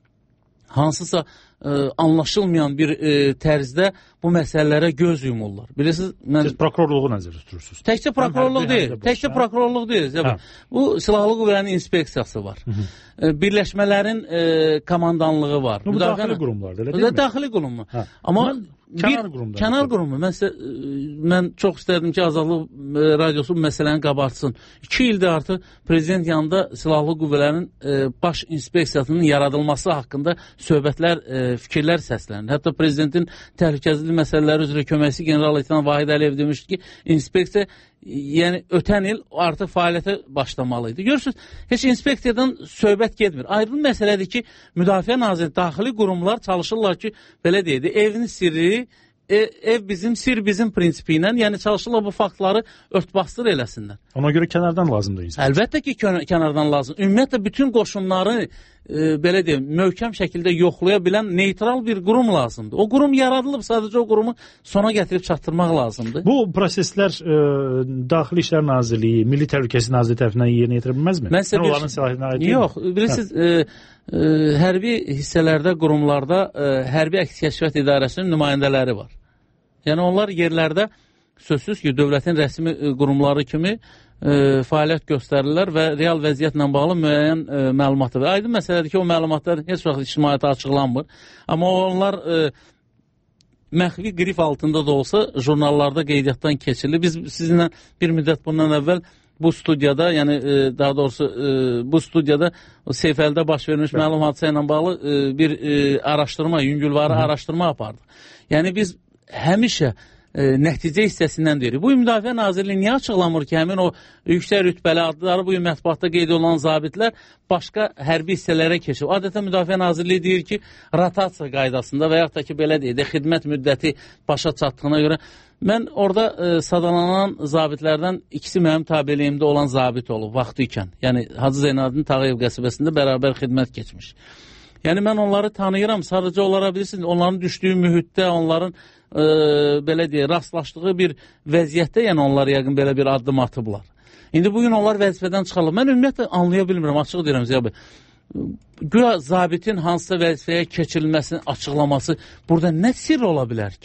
hansısa e, anlaşılmayan bir e, tərzdə bu məsələlərə göz yumurlar. Bilirsiniz, mən... Siz prokurorluğu nəzərdə tutursunuz. Təkcə prokurorluq deyil, təkcə prokurorluq deyil. Bu Silahlı Qüvvələrin inspeksiyası var. Hı -hı. E, birləşmələrin e, komandanlığı var. Bu daxili qurumlardır, elə deyil mi? Daxili qurum mu? Amma kənar qurumdur. Kənar qurumu. Mən, sizə, mən çox istərdim ki, Azadlıq Radiosu bu məsələni qabartsın. İki ildir artıq prezident yanında Silahlı Qüvvələrin e, baş inspeksiyasının yaradılması haqqında söhbətlər, e, fikirlər səslənir. Hətta prezidentin təhlükəsizlik məsələləri üzrə köməkçisi general-leytenant Vahid Əliyev demişdi ki, inspeksiya yəni ötən il artıq fəaliyyətə başlamalıydı. Görürsünüz, heç inspeksiyadan söhbət getmir. Aydın məsələdir ki, Müdafiə Nazirliyi, daxili qurumlar çalışırlar ki, belə deyildi, evin sirri, e, ev bizim, sir bizim prinsipi ilə, yəni çalışırlar bu faktları örtbasdır eləsinlər. Ona görə kənardan lazımdır insan. Əlbəttə ki, kənardan lazım. Ümumiyyətlə, bütün qoşunları e, belə deyim, möhkəm şəkildə yoxlaya bilən neytral bir qurum lazımdır. O qurum yaradılıb, sadəcə o qurumu sona gətirib çatdırmaq lazımdır. Bu proseslər e, Daxili İşlər Nazirliyi, Milli Təhlükəsizlik Nazirliyi tərəfindən yerinə yetirə bilməzmi? Mən sizə onların səlahiyyətinə aid deyil. Yox, bilirsiniz, e, e, hərbi hissələrdə, qurumlarda e, Hərbi Əks Kəşfiyyat İdarəsinin nümayəndələri var. Yəni onlar yerlərdə sözsüz ki, dövlətin rəsmi qurumları kimi e, fəaliyyət göstərirlər və real vəziyyətlə bağlı müəyyən e, məlumatı var. Aydın məsələdir ki, o məlumatlar heç vaxt ictimaiyyətə açıqlanmır. Amma onlar e, məxfi qrif altında da olsa jurnallarda qeydiyyatdan keçirilir. Biz sizinlə bir müddət bundan əvvəl bu studiyada, yəni e, daha doğrusu e, bu studiyada Seyfəldə baş vermiş evet. məlum hadisə ilə bağlı e, bir e, araşdırma, yüngülvarı Hı. araşdırma apardıq. Yəni biz həmişə e, nəticə hissəsindən deyirik. Bu Müdafiə Nazirliyi niyə açıqlamır ki, həmin o yüksək rütbəli adları bu mətbuatda qeyd olunan zabitlər başqa hərbi hissələrə keçib. Adətən Müdafiə Nazirliyi deyir ki, rotasiya qaydasında və yaxud da ki, belə deyək də, xidmət müddəti başa çatdığına görə. Mən orada e, sadalanan zabitlərdən ikisi mənim tabeliyimdə olan zabit olub vaxtı ikən. Yəni Hacı Zeynalabdin Tağıyev qəsəbəsində bərabər xidmət keçmiş. Yəni mən onları tanıyıram, sadəcə olara bilirsiniz, onların düşdüyü mühitdə, onların e, belə deyək, rastlaşdığı bir vəziyyətdə, yəni onlar yəqin belə bir addım atıblar. İndi bugün onlar vəzifədən çıxarlar. Mən ümumiyyətlə anlaya bilmirəm, açıq deyirəm Ziya bəy. Güya zabitin hansısa vəzifəyə keçirilməsinin açıqlaması burada nə sirr ola bilər ki?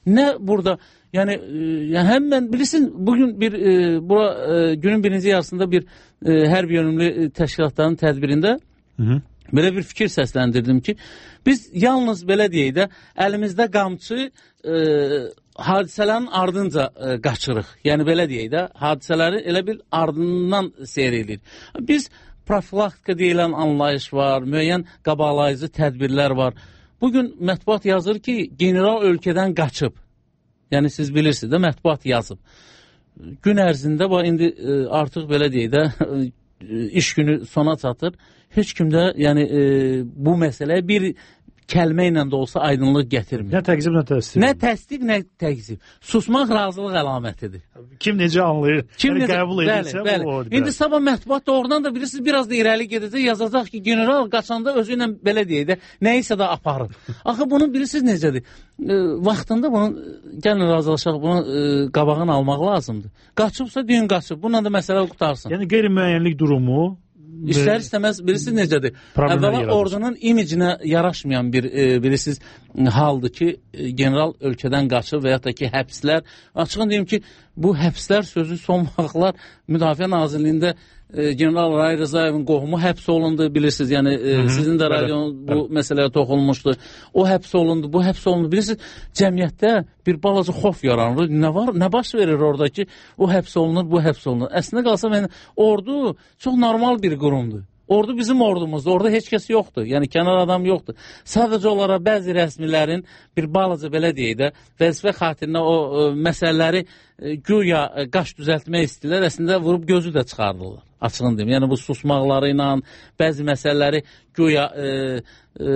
Nə burada yəni, yəni həmən bilirsin bugün bir e, bura e, günün birinci yarısında bir e, hərb yönümlü təşkilatların tədbirində Hı -hı. belə bir fikir səsləndirdim ki, biz yalnız belə deyək də əlimizdə qamçı e, hadisələrin ardınca e, qaçırıq. Yəni belə deyək də hadisələri elə bir ardından seyr edirik. Biz profilaktika deyilən anlayış var, müəyyən qabaqlayıcı tədbirlər var. Bugün mətbuat yazır ki, general ölkədən qaçıb. Yəni siz bilirsiniz də mətbuat yazıb. Gün ərzində bax indi e, artıq belə deyək də e, iş günü sona çatır. Heç kimdə yəni e, bu məsələyə bir kəlmə ilə də olsa aydınlıq gətirmir. Nə təqzib, nə təsdiq. Nə təsdiq, nə təqzib. Susmaq razılıq əlamətidir. Kim necə anlayır, Kim yəni necə, qəbul edirsə bəli, o. İndi sabah mətbuat doğrudan da bilirsiniz, biraz da irəli gedəcək, yazacaq ki, general qaçanda özü ilə belə deyək də, nəyisə də aparır. Axı bunu bilirsiniz necədir? E, vaxtında bunu, gəlin razılaşaq, bunu e, qabağını almaq lazımdır. Qaçıbsa deyin qaçıb, bununla da məsələ qutarsın. Yəni qeyri-müəyyənlik durumu İstər istəməz bilirsiniz necədir? Əvvəla ordunun imicinə yaraşmayan bir e, bilirsiniz haldır ki, e, general ölkədən qaçır və ya da ki, həbslər. Açıqın deyim ki, bu həbslər sözü son vaxtlar Müdafiə Nazirliyində e, general Ray Rızayevin qohumu həbs olundu, bilirsiniz. Yəni e, Hı -hı. sizin də radionun bu bəli. məsələyə toxunmuşdu. O həbs olundu, bu həbs olundu. Bilirsiniz, cəmiyyətdə bir balaca xof yaranır. Nə var, nə baş verir orada ki, o həbs olunur, bu həbs olunur. Əslində qalsa mən ordu çox normal bir qurumdur. Ordu bizim ordumuzdur. Orada heç kəs yoxdur. Yəni kənar adam yoxdur. Sadəcə olaraq bəzi rəsmilərin bir balaca belə deyək də vəzifə xatirinə o e, məsələləri e, güya e, qaş düzəltmək istəyirlər. Əslində vurub gözü də çıxardırlar. Açığını deyim. Yəni bu susmaqları ilə bəzi məsələləri güya e, e,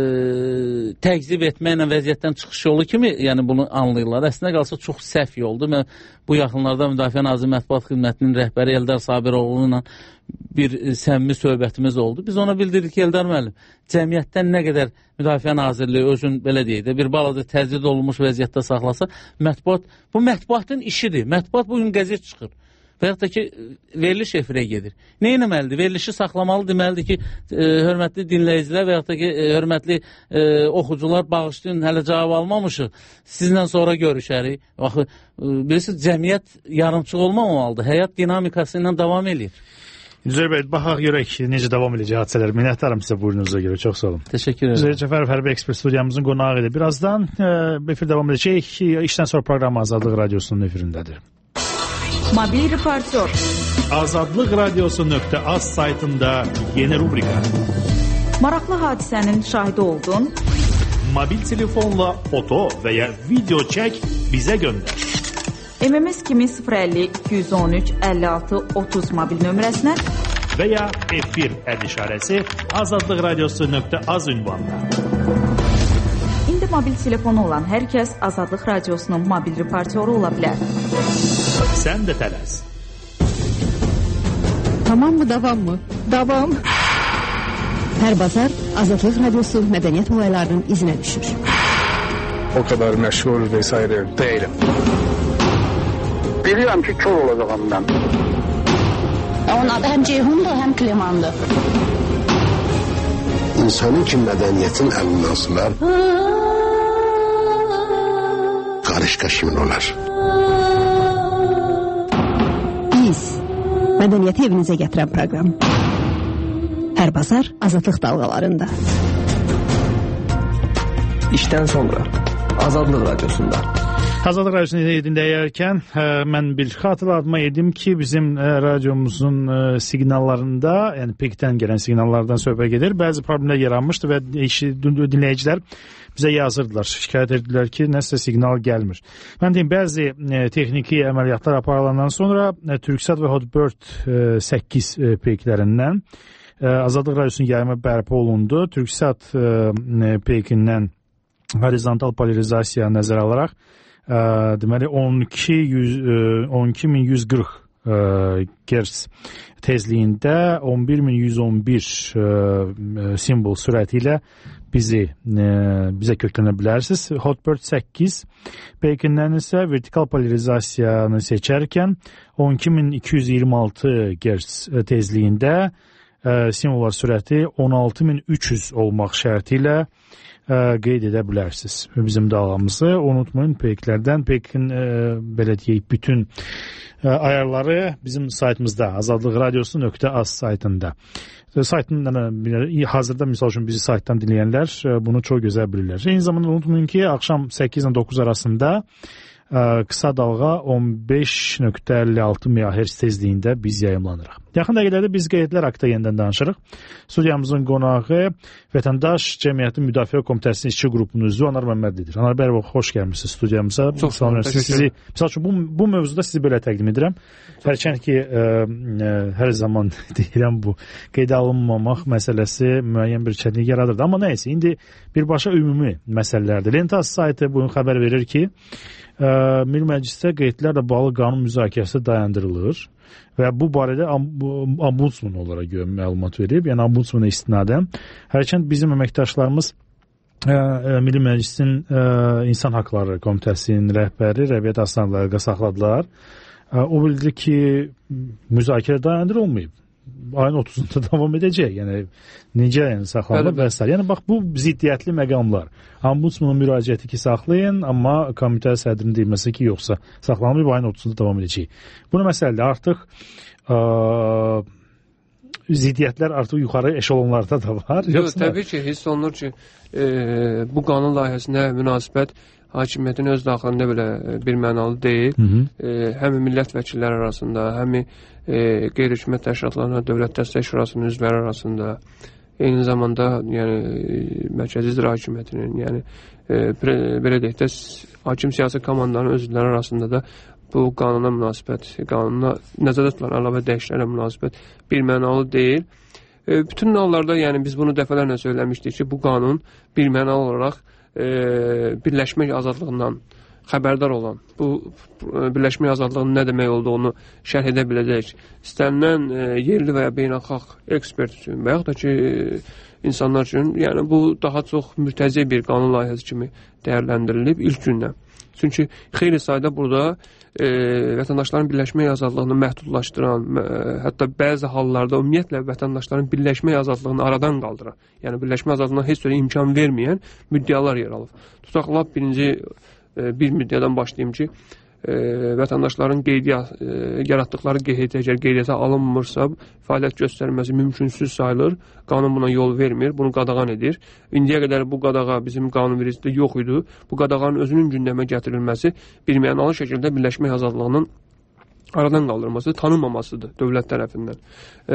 təqzib etməklə vəziyyətdən çıxış yolu kimi yəni bunu anlayırlar. Əslində qalsa çox səhv yoldur. Mən bu yaxınlarda Müdafiə Nazirliyi Mətbuat Xidmətinin rəhbəri Eldar Sabiroğlu ilə bir səmimi söhbətimiz oldu. Biz ona bildirdik ki, Eldar müəllim, cəmiyyətdən nə qədər Müdafiə Nazirliyi özün belə deyək də bir balaca təcrid olunmuş vəziyyətdə saxlasa, mətbuat, bu mətbuatın işidir. Mətbuat bugün qəzet çıxır. Və yaxud da ki, veriliş efirə gedir. Nə etməlidir? Verilişi saxlamalı deməlidir ki, e, hörmətli dinləyicilər və yaxud da ki, e, hörmətli e, oxucular bağışlayın, hələ cavab almamışıq. Sizlə sonra görüşərik. Baxı, e, bilirsiniz, cəmiyyət yarımçıq olmamalıdır. Həyat dinamikası ilə davam edir. Üzeyir bəy, baxaq görək necə davam edəcək hadisələr. Minnətdarım sizə buyurunuza görə. Çox sağ olun. Təşəkkür ederim. Üzeyir Cəfərov Hərbi Ekspert studiyamızın qonağı idi. Birazdan e, efir davam edəcək. İşdən sonra proqramı Azadlıq Radiosunun efirindədir. Mobil reportyor. Azadlıq Radiosu nöqtə az saytında yeni rubrika. Maraqlı hadisənin şahidi oldun. Mobil telefonla foto və ya video çək, bizə göndər. M M S kimi sıfır əlli iki yüz on üç əlli altı otuz mobil nömrəsinə və ya efir əd işarəsi Azadlıq Radiosu nöqtə az ünvanında. İndi mobil telefonu olan hər kəs Azadlıq Radiosunun mobil reportyoru ola bilər. Sən də tələs. Tamam mı, davam mı? Davam. Hər bazar Azadlıq Radiosu mədəniyyət olaylarının izinə düşür. O kadar məşğul vesaire değilim. Biliyorum ki kör olacağım ben. Onun adı hem Ceyhun'dur hem Kleman'dır. İnsanın ki mədəniyyətin əlindən asılar, qarışqa kimin olar? Biz, mədəniyyəti evinizə gətirən proqram. Hər bazar Azadlıq dalğalarında. İşdən sonra Azadlıq Radiosunda. Azadlıq Radiosunu dinləyərkən mən bir xatırlatma edim ki, bizim radiomuzun siqnallarında, yəni P E K-dən gələn siqnallardan söhbət gedir. Bəzi problemlər yaranmışdı və dinləyicilər bizə yazırdılar, şikayət etdilər ki, nəsə siqnal gəlmir. Mən deyim, bəzi texniki əməliyyatlar aparılandan sonra Türksat və Hotbird səkkiz P E K-lərindən Azadlıq Radiosunun yayımı bərpa olundu. Türksat P E K-dən horizontal polarizasiya nəzərə alaraq deməli on iki min yüz qırx gerts tezliyində on bir min yüz on bir simvol sürəti ilə bizi bizə köklənə bilərsiniz. Hotbird səkkiz P E K-dən isə vertikal polarizasiyanı seçərkən on iki min iki yüz iyirmi altı gerts tezliyində ə, simvollar sürəti on altı min üç yüz olmaq şərti ilə ə, qeyd edə bilərsiniz bizim dalğamızı. Unutmayın, peyiklərdən peyikin ə, belə deyək, bütün ə, ayarları bizim saytımızda azadlıq radiosu nöqtə az saytında. Saytın hazırda misal üçün bizi saytdan dinləyənlər bunu çox gözəl bilirlər. Eyni zamanda unutmayın ki, axşam səkkiz ilə doqquz arasında ə, qısa dalğa on beş nöqtə əlli altı megahertz tezliyində biz yayımlanırıq. Yaxın dəqiqələrdə biz qeydlər haqqında yenidən danışırıq. Studiyamızın qonağı Vətəndaş Cəmiyyəti Müdafiə Komitəsinin işçi qrupunun üzvü Anar Məmmədlidir. Anar bəy, xoş gəlmisiniz studiyamıza. Çox sağ olun. Sizi, misal üçün, bu, bu mövzuda sizi belə təqdim edirəm. Hərçənd ki, ə, ə, hər zaman deyirəm, bu qeydə alınmamaq məsələsi müəyyən bir çətinlik yaradırdı. Amma nəysə, indi birbaşa ümumi məsələlərdir. Lentas saytı bugün xəbər verir ki, ə, Milli Məclisdə qeydlərlə bağlı qanun müzakirəsi dayandırılır və bu barədə Ombudsman olaraq məlumat verib, yəni Ombudsmana istinadən. Hərçənd bizim əməkdaşlarımız ə, ə, Milli Məclisin ə, İnsan Haqları Komitəsinin rəhbəri Rəbiət Aslanlı saxladılar. Ə, o bildirir ki, müzakirə dayandırılmayıb. Ayın otuzunda davam edəcək. Yəni necə yəni saxlanılır və s. Yəni bax, bu ziddiyyətli məqamlar. Ombudsmanın müraciəti ki, saxlayın, amma komitə sədrinin deyilməsi ki, yoxsa saxlanılmayıb, ayın otuzunda davam edəcək. Bunu məsələdə artıq ə, ziddiyyətlər artıq yuxarı eşelonlarda da var. Yox, təbii ki, hiss olunur ki, e, bu qanun layihəsinə münasibət hakimiyyətin öz daxilində belə bir mənalı deyil. Hı -hı. E, həm millət vəkilləri arasında, həm e, qeyri-hökumət təşkilatlarına, Dövlət Dəstək Şurasının üzvləri arasında, eyni zamanda yəni Mərkəzi İcra Hakimiyyətinin, yəni e, belə deyək də, hakim siyasi komandanın özləri arasında da bu qanuna münasibət, qanuna nəzərdə tutulan əlavə dəyişikliklərə münasibət bir mənalı deyil. E, bütün hallarda, yəni biz bunu dəfələrlə söyləmişdik ki, bu qanun bir mənalı olaraq e, birləşmək azadlığından xəbərdar olan, bu birləşmək azadlığının nə demək olduğunu şərh edə biləcək. İstənilən e, yerli və ya beynəlxalq ekspert üçün və yaxud da ki, e, insanlar üçün, yəni bu daha çox mütəzə bir qanun layihəsi kimi dəyərləndirilib ilk gündən. Çünki xeyli sayda burada e, vətəndaşların birləşmək azadlığını məhdudlaşdıran, ə, hətta bəzi hallarda ümumiyyətlə vətəndaşların birləşmək azadlığını aradan qaldıran, yəni birləşmək azadlığına heç bir imkan verməyən müddəalar yer alıb. Tutaq, lap birinci e, bir müddəadan başlayayım ki, e, vətəndaşların qeydiyyat, e, yaratdıqları qeyd əgər qeydiyyata alınmırsa, fəaliyyət göstərməsi mümkünsüz sayılır. Qanun buna yol vermir, bunu qadağan edir. İndiyə qədər bu qadağa bizim qanunvericiliyə yox idi. Bu qadağanın özünün gündəmə gətirilməsi birmənalı şəkildə birləşmək azadlığının aradan qaldırılması, tanınmamasıdır dövlət tərəfindən. E,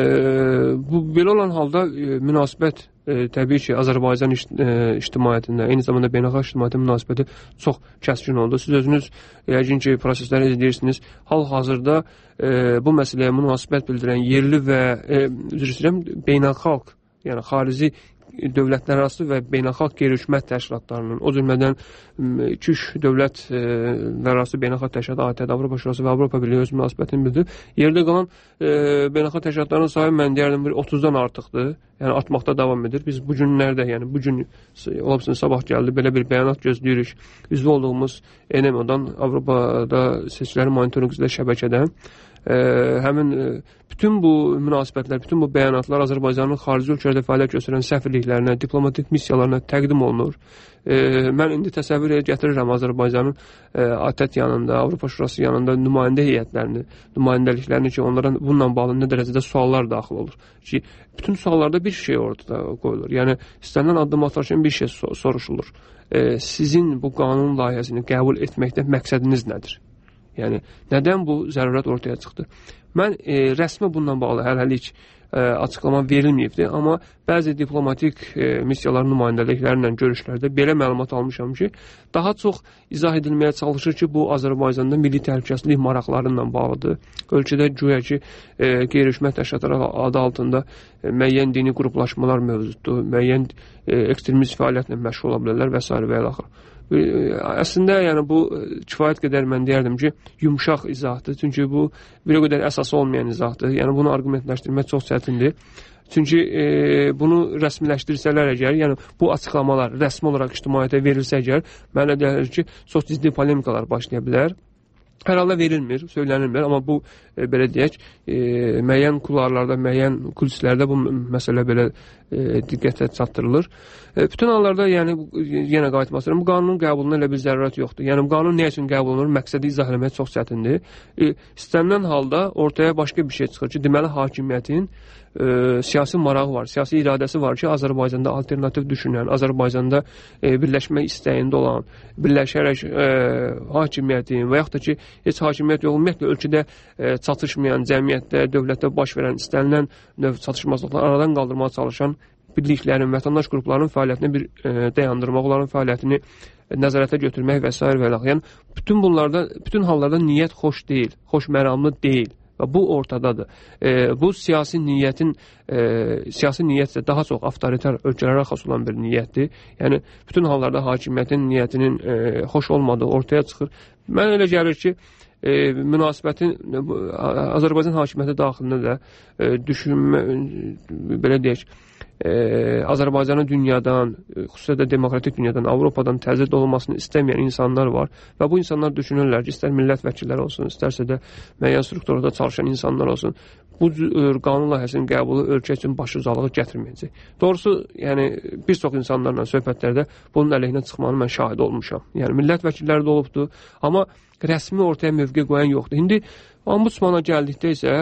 bu belə olan halda e, münasibət e, təbii ki, Azərbaycan ict e, ictimaiyyətində, eyni zamanda beynəlxalq ictimaiyyətin münasibəti çox kəskin oldu. Siz özünüz yəqin ki, prosesləri izləyirsiniz. Hal-hazırda e, bu məsələyə münasibət bildirən yerli və e, üzr istəyirəm, beynəlxalq, yəni xarici dövlətlər arası və beynəlxalq qeyri-hökumət təşkilatlarının, o cümlədən iki üç dövlətlər arası beynəlxalq təşkilat, A T Ə, Avropa Şurası və Avropa Birliyi öz münasibətini bildirib. Yerdə qalan e, beynəlxalq təşkilatların sayı mən deyərdim otuzdan artıqdır. Yəni artmaqda davam edir. Biz bu günlərdə, yəni bu gün olabsın sabah gəldi, belə bir bəyanat gözləyirik. Üzvü olduğumuz E N M O-dan, Avropada seçkilərin monitorinq üzrə şəbəkədən Ə, həmin ə, bütün bu münasibətlər, bütün bu bəyanatlar Azərbaycanın xarici ölkələrdə fəaliyyət göstərən səfirliklərinə, diplomatik missiyalarına təqdim olunur. Ə, mən indi təsəvvür gətirirəm Azərbaycanın ə, A T Ə yanında, Avropa Şurası yanında nümayəndə heyətlərini, nümayəndəliklərini ki, onlara bununla bağlı nə dərəcədə suallar daxil olur. Ki, bütün suallarda bir şey ortada qoyulur. Yəni, istənilən addım atarkən bir şey soruşulur. Ə, sizin bu qanun layihəsini qəbul etməkdə məqsədiniz nədir? Yəni, nədən bu zərurət ortaya çıxdı? Mən e, rəsmi bununla bağlı hələlik e, açıqlama verilməyibdir, amma bəzi diplomatik e, missiyaların nümayəndəliklərlə görüşlərdə belə məlumat almışam ki, daha çox izah edilməyə çalışır ki, bu Azərbaycanda milli təhlükəsizlik maraqlarıyla bağlıdır. Ölkədə güya ki, e, qeyri-hökumət təşkilatları adı altında e, müəyyən dini qruplaşmalar mövcuddur, müəyyən e, ekstremist fəaliyyətlə məşğul ola bilərlər və s. və ilə axır. Əslində, yəni bu kifayət qədər mən deyərdim ki, yumşaq izahdır. Çünki bu bir o qədər əsası olmayan izahdır. Yəni bunu arqumentləşdirmək çox çətindir. Çünki e, bunu rəsmiləşdirsələr əgər, yəni bu açıqlamalar rəsmi olaraq ictimaiyyətə verilsə əgər, mənə deyir ki, çox ciddi polemikalar başlaya bilər. hər halda verilmir, söylənilmir, amma bu e, belə deyək, e, müəyyən kullarlarda, müəyyən kulislərdə bu məsələ belə e, diqqətə çatdırılır. E, bütün hallarda, yəni yenə qayıtmaq istəyirəm, bu qanunun qəbuluna elə bir zərurət yoxdur. Yəni bu qanun nə üçün qəbul olunur? Məqsədi izah etmək çox çətindir. E, istənilən halda ortaya başqa bir şey çıxır ki, deməli hakimiyyətin e, siyasi marağı var, siyasi iradəsi var ki, Azərbaycanda alternativ düşünən, Azərbaycanda e, birləşmək istəyində olan, birləşərək e, hakimiyyətin və yaxud da ki, heç hakimiyyət yox, ümumiyyətlə ölkədə e, çatışmayan, cəmiyyətdə, dövlətdə baş verən, istənilən növ çatışmazlıqları aradan qaldırmağa çalışan birliklərin, vətəndaş qruplarının fəaliyyətini bir e, dayandırmaq, onların fəaliyyətini nəzarətə götürmək və s. və ilə. Yəni, bütün bunlarda, bütün hallarda niyyət xoş deyil, xoş məramlı deyil. Və bu ortadadır. E, bu siyasi niyyətin, e, siyasi niyyət isə daha çox avtoritar ölkələrə xas olan bir niyyətdir. Yəni, bütün hallarda hakimiyyətin niyyətinin e, xoş olmadığı ortaya çıxır. Mən elə gəlir ki, e, münasibətin, Azərbaycan hakimiyyəti daxilində də e, düşünmə, belə deyək, e, Azərbaycanın dünyadan, xüsusilə də demokratik dünyadan, Avropadan təzyiq olunmasını istəməyən insanlar var və bu insanlar düşünürlər ki, istər millət vəkilləri olsun, istərsə də müəyyən strukturda çalışan insanlar olsun, bu qanun layihəsinin qəbulu ölkə üçün başucalığı gətirməyəcək. Doğrusu, yəni bir çox insanlarla söhbətlərdə bunun əleyhinə çıxmanı mən şahid olmuşam. Yəni millət vəkilləri də olubdur, amma rəsmi ortaya mövqe qoyan yoxdur. İndi ombudsmana gəldikdə isə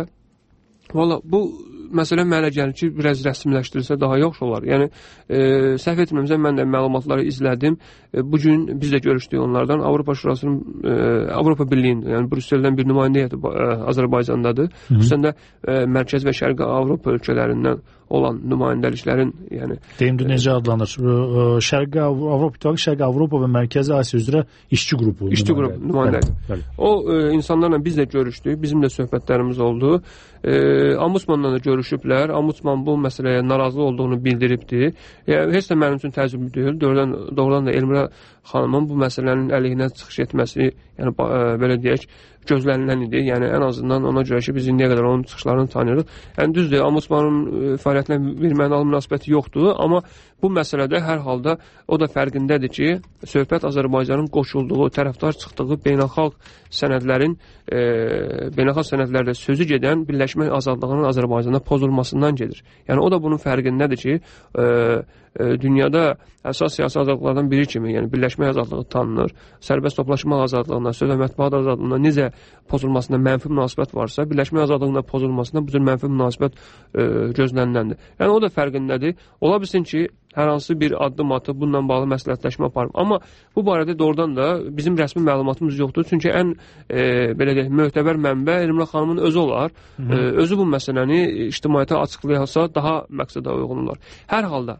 valla bu məsələ mənə gəlir ki, biraz rəsmiləşdirilsə daha yaxşı olar. Yəni, e, səhv etmirəmsə, mən də məlumatları izlədim. E, bugün biz də görüşdük onlardan. Avropa Şurasının, e, Avropa Birliyinin, yəni Brüsseldən bir nümayəndə heyəti e, Azərbaycandadır. Xüsusən də e, Mərkəz və Şərqi Avropa ölkələrindən olan nümayəndəliklərin, yəni deyim də necə adlanır? Şərqi Avropa İttifaqı, Şərqi Avropa və Mərkəzi Asiya üzrə işçi qrupu. İşçi qrupu nümayəndəlik. O e, insanlarla biz də görüşdük, bizim də söhbətlərimiz oldu. E, Ombudsmanla da görüşüblər. Ombudsman bu məsələyə narazı olduğunu bildiribdir. Yəni, heç də mənim üçün təəccüblü deyil. Doğrudan, doğrudan da Elmira xanımın bu məsələnin əleyhinə çıxış etməsi, yəni e, belə deyək, gözlənilən idi. Yəni, ən azından ona görə ki, biz indiyə qədər onun çıxışlarını tanıyırıq. Yəni, düzdür, Ombudsmanın e, fəaliyyətinə bir mənalı münasibəti yoxdur, amma bu məsələdə hər halda o da fərqindədir ki, söhbət Azərbaycanın qoşulduğu, tərəfdar çıxdığı beynəlxalq sənədlərin, e, beynəlxalq sənədlərdə sözü gedən birləşmə azadlığının Azərbaycanda pozulmasından gedir. Yəni, o da bunun fərqindədir ki, e, e, dünyada əsas siyasi azadlıqlardan biri kimi, yəni birləşmə azadlığı tanınır, sərbəst toplaşma azadlığına, söz və mətbuat azadlığına necə pozulmasında mənfi münasibət varsa, birləşmə azadlığına pozulmasında bu cür mənfi münasibət e, gözləniləndir. Yəni, o da fərqindədir. Ola bilsin ki, hər hansı bir addım atıb bununla bağlı məsləhətləşmə aparım. Amma bu barədə doğrudan da bizim rəsmi məlumatımız yoxdur. Çünki ən e, belə deyək, möhtəbər mənbə Elmira xanımın özü olar. E, özü bu məsələni ictimaiyyətə açıqlayasa daha məqsədə uyğun olar. Hər halda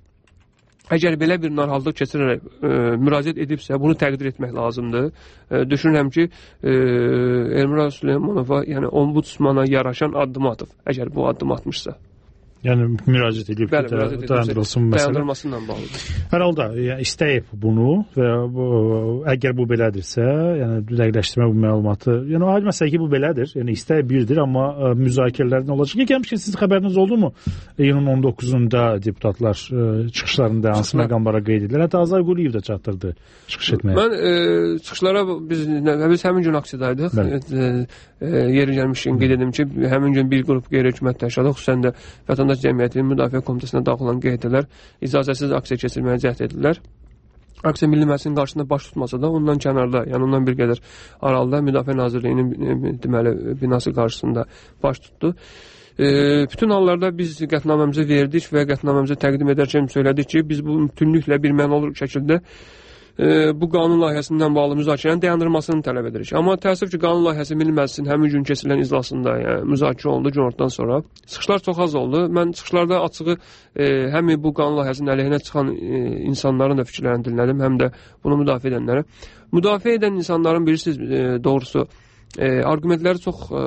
əgər belə bir narahatlıq keçirərək e, müraciət edibsə, bunu təqdir etmək lazımdır. E, düşünürəm ki, e, Elmira Süleymanova, yəni ombudsmana yaraşan addım atıb, əgər bu addım atmışsa. Yəni müraciət edib Bəli, ki, dayandırılsın məsələ. Dayandırılmasından bağlıdır. Hər halda yəni, istəyib bunu və bu, əgər bu belədirsə, yəni dəqiqləşdirmə bu məlumatı, yəni aydın məsələ ki, bu belədir. Yəni istəyi birdir, amma ə, müzakirələrdən olacaq. Gəlmişkən sizin xəbəriniz oldu mu? İyunun on doqquzunda deputatlar ə, çıxışlarında hansı məqamlara qeyd edilər? Hətta Azər Quliyev də çatdırdı çıxış etməyə. Mən e, çıxışlara biz, biz həmin gün aksiyadaydıq. E, e, yeri gəlmişkən qeyd edim ki, həmin gün bir qrup qeyri-hökumət təşkilatı, xüsusən də Vətəndaş Cəmiyyətinin Müdafiə Komitəsinə daxil olan qeydlər icazəsiz aksiya keçirməyə cəhd edildilər. Aksiya Milli Məclisin qarşısında baş tutmasa da ondan kənarda, yəni ondan bir qədər aralıda Müdafiə Nazirliyinin deməli binası qarşısında baş tutdu. E, bütün hallarda biz qətnaməmizi verdik və qətnaməmizi təqdim edərkən söylədik ki, biz bu bütünlüklə bir mənalı şəkildə e, bu qanun layihəsindən bağlı müzakirənin dayandırılmasını tələb edirik. Amma təəssüf ki, qanun layihəsi Milli Məclisin həmin gün keçirilən iclasında yəni, müzakirə olundu günortadan sonra. Çıxışlar çox az oldu. Mən çıxışlarda açığı e, həm bu qanun layihəsinin əleyhinə çıxan e, insanların da fikirlərini dinlədim, həm də bunu müdafiə edənlərə. Müdafiə edən insanların bilirsiniz, e, doğrusu E, argumentləri çox e,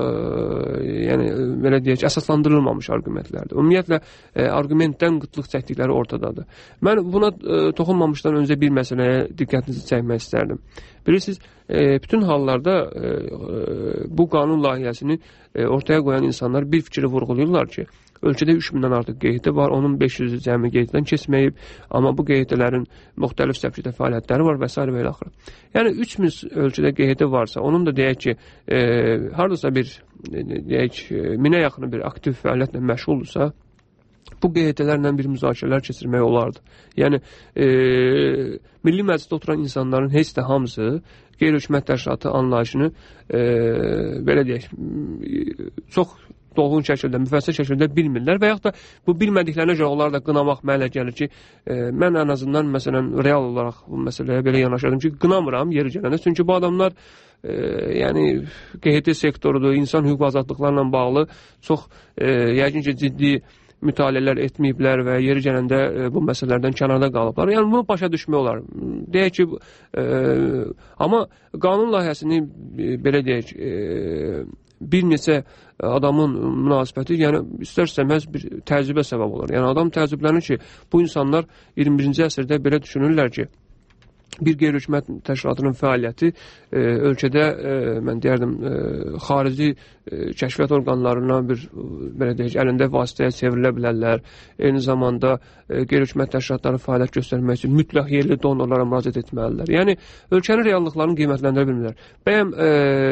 yəni belə deyək, əsaslandırılmamış argumentlərdir. Ümumiyyətlə e, argumentdən qıtlıq çəkdikləri ortadadır. Mən buna e, toxunmamışdan öncə bir məsələyə diqqətinizi çəkmək istərdim. Bilirsiniz, e, bütün hallarda e, bu qanun layihəsini e, ortaya qoyan insanlar bir fikri vurğulayırlar ki, ölkədə üç mindən artıq Q H T var, onun beş yüzü cəmi Q H T-dən keçməyib, amma bu Q H T-lərin müxtəlif səbkədə fəaliyyətləri var və s. və ilə axırı. Yəni üç min ölkədə Q H T varsa, onun da deyək ki, e, hardasa bir deyək, minə yaxını bir aktiv fəaliyyətlə məşğuldursa, bu Q H T-lərlə bir müzakirələr keçirmək olardı. Yəni, e, Milli Məclisdə oturan insanların heç də hamısı qeyri-hökumət təşkilatı anlayışını e, belə deyək, çox dolğun şəkildə, müfəssəl şəkildə bilmirlər və yaxud da bu bilmədiklərinə görə onlar da qınamaq mənə gəlir ki, e, mən ən azından məsələn real olaraq bu məsələyə belə yanaşırdım ki, qınamıram yeri gələndə. Çünki bu adamlar e, yəni Q H T sektorudur, insan hüquq azadlıqlarla bağlı çox e, yəqin ki, ciddi mütaliələr etməyiblər və yeri gələndə e, bu məsələlərdən kənarda qalıblar. Yəni bunu başa düşmək olar. Deyək ki, e, amma qanun layihəsini e, belə deyək, e, bir neçə adamın münasibəti, yəni istər-istəməz bir təəccübə səbəb olur. Yəni adam təəccüblənir ki, bu insanlar iyirmi birinci əsrdə belə düşünürlər ki, bir qeyri-hökumət təşkilatının fəaliyyəti e, ölkədə e, mən deyərdim e, xarici e, kəşfiyyat orqanlarına bir belə deyək, əlində vasitəyə çevrilə bilərlər. Eyni zamanda e, qeyri-hökumət təşkilatları fəaliyyət göstərmək üçün mütləq yerli donorlara müraciət etməlidirlər. Yəni ölkənin reallıqlarını qiymətləndirə bilmirlər. Bəyəm e,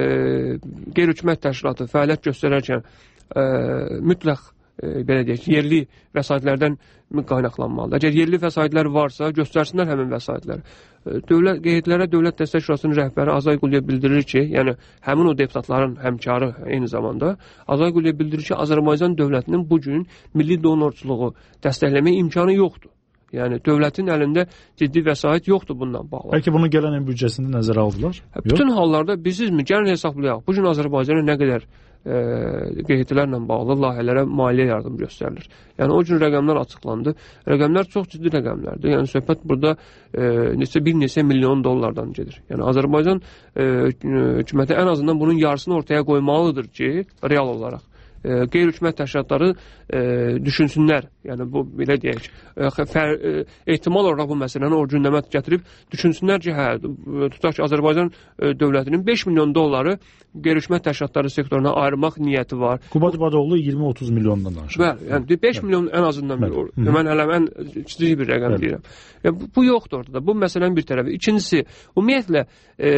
qeyri-hökumət təşkilatı fəaliyyət göstərərkən e, mütləq e, belə deyək, yerli vəsaitlərdən qaynaqlanmalıdır. Əgər yerli vəsaitlər varsa, göstərsinlər həmin vəsaitləri. Dövlət Q H T-lərə Dövlət Dəstək Şurasının rəhbəri Azay Quliyev bildirir ki, yəni həmin o deputatların həmkarı eyni zamanda Azay Quliyev bildirir ki, Azərbaycan dövlətinin bu gün milli donorçuluğu dəstəkləmək imkanı yoxdur. Yəni dövlətin əlində ciddi vəsait yoxdur bundan bağlı. Bəlkə bunun gələn il büdcəsində nəzərə aldılar? Bütün Yox. hallarda bilirsizmi, gəlin hesablayaq. Bu gün Azərbaycana nə qədər e, Q H T-lərlə bağlı layihələrə maliyyə yardım göstərilir. Yəni o gün rəqəmlər açıqlandı. Rəqəmlər çox ciddi rəqəmlərdir. Yəni söhbət burada e, neçə bir neçə milyon dollardan gedir. Yəni Azərbaycan e, hökuməti ən azından bunun yarısını ortaya qoymalıdır ki, real olaraq e, qeyri-hökumət təşkilatları e, düşünsünlər. Yəni bu belə deyək, e, fər, e, ehtimal olaraq bu məsələni o gündəmə gətirib düşünsünlər ki, hə, tutaq ki, Azərbaycan e, dövlətinin beş milyon dolları qeyri-hökumət təşkilatları sektoruna ayırmaq niyyəti var. Qubad Badoğlu iyirmi otuz milyondan danışır. Bəli, yəni beş Bəli. milyon ən azından bir. Bəli. Mən hələ ən kiçik bir rəqəm Bəli. deyirəm. Yəni, bu, bu yoxdur ortada. Bu məsələnin bir tərəfi. İkincisi, ümumiyyətlə e,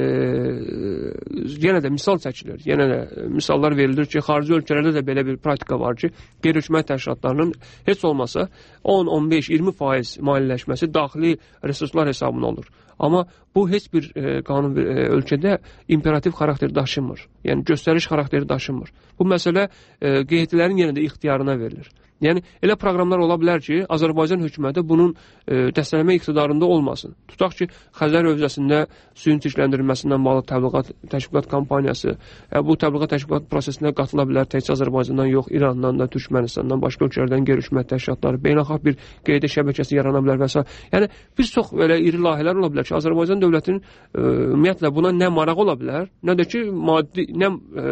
yenə də misal çəkilir. Yenə də misallar verilir ki, xarici ölkələrdə də belə bir praktika var ki, qeyri-hökumət təşkilatlarının heç olmasa on on beş iyirmi faiz maliyyələşməsi daxili resurslar hesabına olur. Amma bu heç bir e, qanun e, ölkədə imperativ xarakter daşımır. Yəni göstəriş xarakteri daşımır. Bu məsələ e, Q H T-lərin yenə də ixtiyarına verilir. Yəni elə proqramlar ola bilər ki, Azərbaycan hökuməti bunun e, dəstəkləmə iqtidarında olmasın. Tutaq ki, Xəzər hövzəsində suyun çirkləndirilməsindən bağlı təbliğat təşviqat kampaniyası, e, bu təbliğat təşviqat prosesinə qatıla bilər təkcə Azərbaycandan yox, İrandan da, Türkmənistandan, başqa ölkələrdən qeyri-hökumət təşkilatları, beynəlxalq bir Q H T şəbəkəsi yarana bilər və s. Yəni bir çox belə iri layihələr ola bilər ki, Azərbaycan dövlətinin e, ümumiyyətlə buna nə maraq ola bilər, nə də ki, maddi nə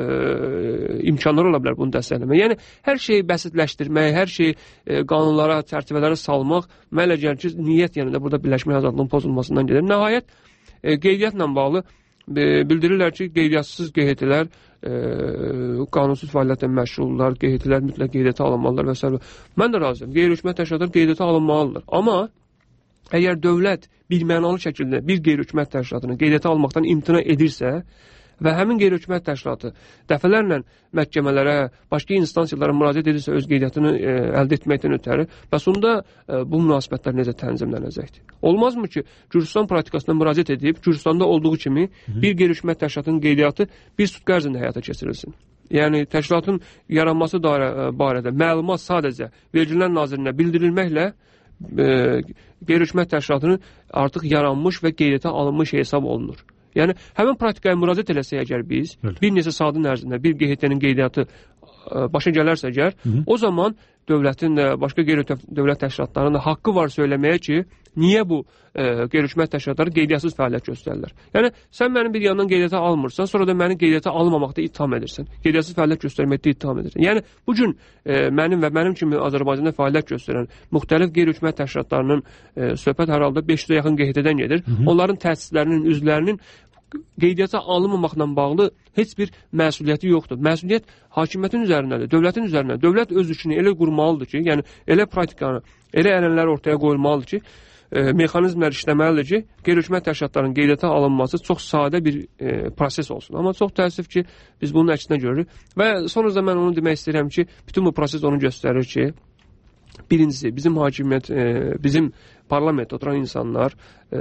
e, imkanlar ola bilər bunu dəstəkləmək. Yəni hər şeyi bəsitləşdirmək, hər şeyi e, qanunlara, çərçivələrə salmaq, mənə gəlir ki, niyyət yəni də burada birləşmə azadlığının pozulmasından gedir. Nəhayət, e, qeydiyyatla bağlı e, bildirirlər ki, qeydiyyatçısız Q H T-lər e, qanunsuz fəaliyyətlə məşğuldurlar, Q H T-lər mütləq qeydiyyata alınmalılar və s. Mən də razıyam, qeyri-hökumət təşkilatlar qeydiyyata alınmalıdırlar. Amma əgər dövlət birmənalı şəkildə bir qeyri-hökumət təşkilatını qeydiyyata almaqdan imtina edirsə və həmin qeyri-hökumət təşkilatı dəfələrlə məhkəmələrə, başqa instansiyalara müraciət edirsə öz qeydiyyatını e, əldə etməkdən ötəri, bəs onda e, bu münasibətlər necə tənzimlənəcəkdir? Olmazmı ki, Gürcüstan praktikasına müraciət edib, Gürcüstanda olduğu kimi Hı. bir qeyri-hökumət təşkilatının qeydiyyatı bir sutqa ərzində həyata keçirilsin? Yəni, təşkilatın yaranması barədə məlumat sadəcə Vergilər Nazirinə bildirilməklə e, qeyri-hökumət təşkilatının artıq yaranmış və qeydiyyata alınmış hesab olunur. Yəni, həmin praktikaya müraciət eləsək əgər biz, evet. bir neçə saatın ərzində bir Q H T-nin qeydiyyatı başa gələrsə əgər, Hı -hı. o zaman dövlətin də, başqa qeyri-dövlət təşkilatlarının da haqqı var söyləməyə ki, niyə bu e, qeyri-hökumət təşkilatları qeydiyyətsiz fəaliyyət göstərirlər? Yəni, sən mənim bir yandan qeydiyyata almırsan, sonra da məni qeydiyyata almamaqda ittiham edirsən. Qeydiyyətsiz fəaliyyət göstərməkdə ittiham edirsən. Yəni, bugün e, mənim və mənim kimi Azərbaycanda fəaliyyət göstərən müxtəlif qeyri-hökumət təşkilatlarının e, söhbət hər halda beş yüzə yaxın Q H T-dən gedir. Hı -hı. Onların təsislərinin, üzvlərinin qeydiyyata alınmamaqla bağlı heç bir məsuliyyəti yoxdur. Məsuliyyət hakimiyyətin üzərindədir, dövlətin üzərindədir. Dövlət öz işini elə qurmalıdır ki, yəni elə praktikanı, elə ənənələr ortaya qoyulmalıdır ki, e, mexanizmlər işləməlidir ki, qeyri-hökumət təşkilatlarının qeydiyyata alınması çox sadə bir e, proses olsun. Amma çox təəssüf ki, biz bunun əksinə görürük. Və sonra da mən onu demək istəyirəm ki, bütün bu proses onu göstərir ki, birincisi, bizim hakimiyyət, e, bizim parlamentdə oturan insanlar e,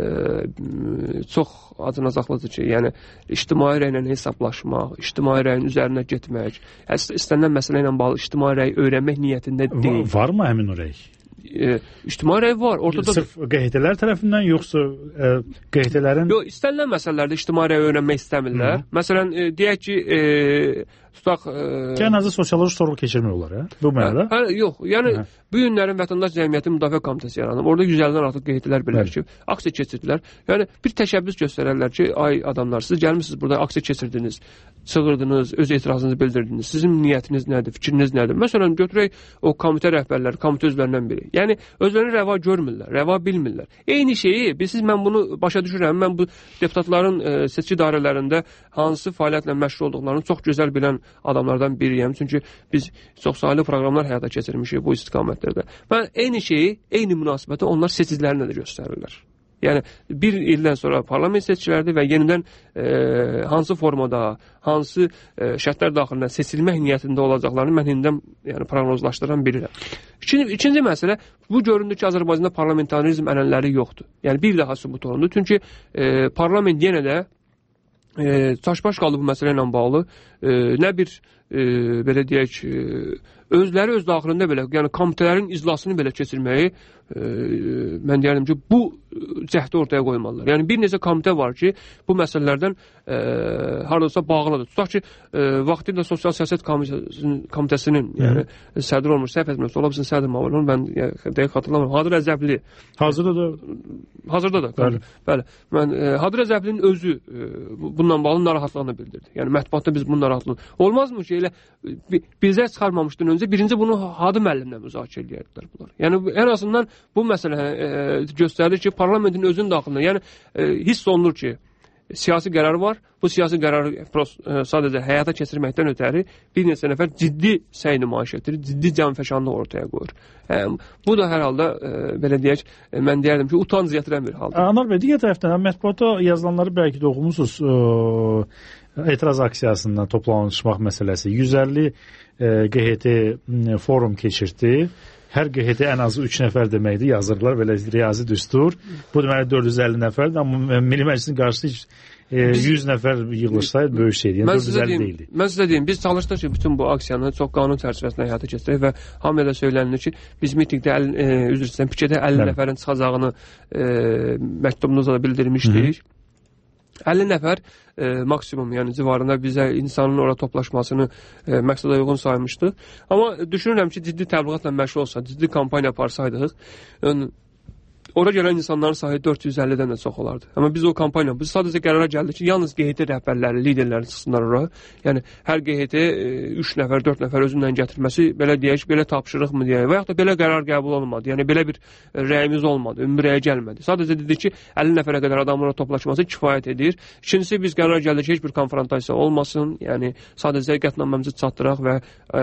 çox acınacaqlıdır ki, yəni ictimai rəylə hesablaşmaq, ictimai rəyin üzərinə getmək, istənilən məsələ ilə bağlı ictimai rəyi öyrənmək niyyətində deyil. Var mı həmin o rəy? E, ictimai rəy var. Ortada sırf Q H T-lər tərəfindən yoxsa e, Q H T-lərin... Yox, istənilən məsələlərdə ictimai rəyi öyrənmək istəmirlər. Hı -hı. Məsələn, e, deyək ki, e, tutaq... E, Ən azı sosioloji sorğu keçirmək olar, hə? Bu mənada? Hə, yox, yəni hə. Bu günlərin Vətəndaş Cəmiyyəti Müdafiə Komitəsi yaranıb. Orada yüz əllidən artıq Q H T-lər birləşib, aksiya keçirdilər. Yəni bir təşəbbüs göstərərlər ki, ay adamlar, siz gəlmişsiniz burada aksiya keçirdiniz, çığırdınız, öz etirazınızı bildirdiniz. Sizin niyyətiniz nədir, fikriniz nədir? Məsələn, götürək o komitə rəhbərləri, komitə üzvlərindən biri. Yəni özlərini rəva görmürlər, rəva bilmirlər. Eyni şeyi, siz mən bunu başa düşürəm. Mən bu deputatların e, seçki dairələrində hansı fəaliyyətlə məşğul olduqlarını çox gözəl bilən adamlardan biriyəm. Çünki biz çoxsaylı proqramlar həyata keçirmişik bu istiqamətlərdə. Mən eyni şeyi, eyni münasibəti onlar seçicilərinə də göstərirlər. Yəni bir ildən sonra parlament seçkiləridir və yenidən e, hansı formada, hansı e, şərtlər daxilində seçilmək niyyətində olacaqlarını mən indidən yəni, proqnozlaşdıran bilirəm. İkinci, ikinci məsələ, bu göründür ki, Azərbaycanda parlamentarizm ənənələri yoxdur. Yəni bir daha sübut olundu. Çünki e, parlament yenə də e, çaşbaş qaldı bu məsələ ilə bağlı. E, nə bir, e, belə deyək, e, özləri öz daxilində belə, yəni komitələrin iclasını belə keçirməyi e, mən deyərdim ki, bu cəhdi ortaya qoymalılar. Yəni bir neçə komitə var ki, bu məsələlərdən e, haradasa bağlıdır. Tutaq ki, e, vaxtında Sosial Siyasət Komitəsinin, komitəsinin yəni sədr olmuş, səhv etmirəmsə, ola bilsin sədr məmur, onu mən yəni, dəqiq xatırlamıram. Hadır Əzəbli. Hazırda da. Hazırda da. Bəli. Bəli. Mən e, Hadır Əzəblinin özü e, bununla bağlı narahatlığını bildirdi. Yəni mətbuatda biz bunun narahatlığını. Olmazmı ki, elə bizə çıxarmamışdan öncə birinci bunu Hadi müəllimlə müzakirə edərdilər bunlar. Yəni ən azından bu məsələ e, göstərir ki, parlamentin özünün daxilində, yəni e, hiss olunur ki, siyasi qərar var. Bu siyasi qərarı e, sadəcə həyata keçirməkdən ötəri bir neçə nəfər ciddi səy nümayiş etdirir, ciddi canfəşanlıq ortaya qoyur. E, bu da hər halda e, belə deyək, e, mən deyərdim ki, utanc gətirən bir haldır. Anar bəy, digər tərəfdən mətbuata yazılanları bəlkə də oxumusunuz. E, etiraz aksiyasından toplanışmaq məsələsi. yüz əlli e, Q H T forum keçirdi. Hər Q H T ən azı üç nəfər deməkdir, yazırlar, belə riyazi düstur. Bu deməli dörd yüz əlli nəfərdir, amma Milli Məclisin qarşısında e, yüz nəfər yığılışsaydı böyük şeydir. Yəni dörd yüz əlli deyildi. Mən sizə deyim, biz çalışdıq ki, bütün bu aksiyanı çox qanun çərçivəsində həyata keçirək və hamıya da söylənilir ki, biz mitingdə, e, üzr istəyirəm, piketə əlli Bəli. Nəfərin çıxacağını e, məktubumuzda da bildirmişdik. əlli nəfər e, maksimum, yəni civarında bizə insanın orada toplaşmasını e, məqsədə uyğun saymışdıq. Amma düşünürəm ki, ciddi təbliğatla məşğul olsa, ciddi kampaniya aparsaydıq, yəni, ora gələn insanların sayı dörd yüz əllidən də çox olardı. Amma biz o kampaniya, biz sadəcə qərara gəldik ki, yalnız Q H T rəhbərləri, liderləri çıxsınlar ora. Yəni hər Q H T üç nəfər, dörd nəfər özündən gətirməsi, belə deyək, belə tapşırıq mı deyək, və yaxud da belə qərar qəbul olmadı. Yəni belə bir rəyimiz olmadı, ümumi rəyə gəlmədi. Sadəcə dedik ki, əlli nəfərə qədər adamlara toplaşması kifayət edir. İkincisi, biz qərar gəldik ki, heç bir konfrontasiya olmasın. Yəni sadəcə qətnaməmizi çatdıraq və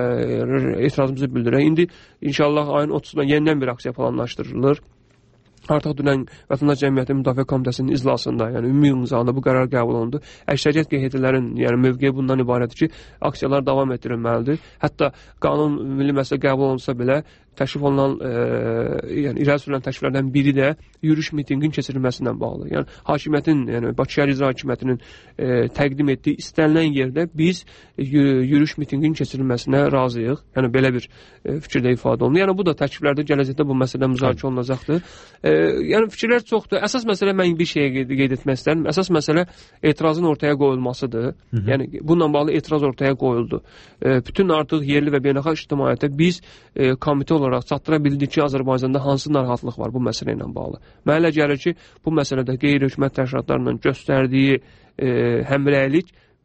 e, etirazımızı bildirək. İndi inşallah ayın otuzundan yenidən bir aksiya planlaşdırılır. Artıq dünən Vətəndaş Cəmiyyəti Müdafiə Komitəsinin iclasında, yəni ümumi imzalında bu qərar qəbul olundu. Əksəriyyət Q H T-lərin yəni mövqeyi bundan ibarətdir ki, aksiyalar davam etdirilməlidir. Hətta qanun milli məsələ qəbul olunsa belə təklif olunan, e, yəni irəli sürülən təkliflərdən biri də yürüyüş mitinqin keçirilməsindən bağlı. Yəni hakimiyyətin, yəni Bakı Şəhər İcra Hakimiyyətinin e, təqdim etdiyi istənilən yerdə biz e, yürüyüş mitinqin keçirilməsinə razıyıq. Yəni belə bir e, fikirdə ifadə olunur. Yəni bu da təkliflərdə gələcəkdə bu məsələ müzakirə olunacaqdır. E, yəni fikirlər çoxdur. Əsas məsələ mən bir şeyə qeyd, qeyd etmək istərdim. Əsas məsələ etirazın ortaya qoyulmasıdır. Hı -hı. Yəni bununla bağlı etiraz ortaya qoyuldu. E, bütün artıq yerli və beynəlxalq ictimaiyyətə biz e, komitə olaraq çatdıra bildik ki, Azərbaycanda hansı narahatlıq var bu məsələ ilə bağlı. Mənə elə gəlir ki, bu məsələdə qeyri-hökumət təşkilatlarının göstərdiyi e, həmrəylik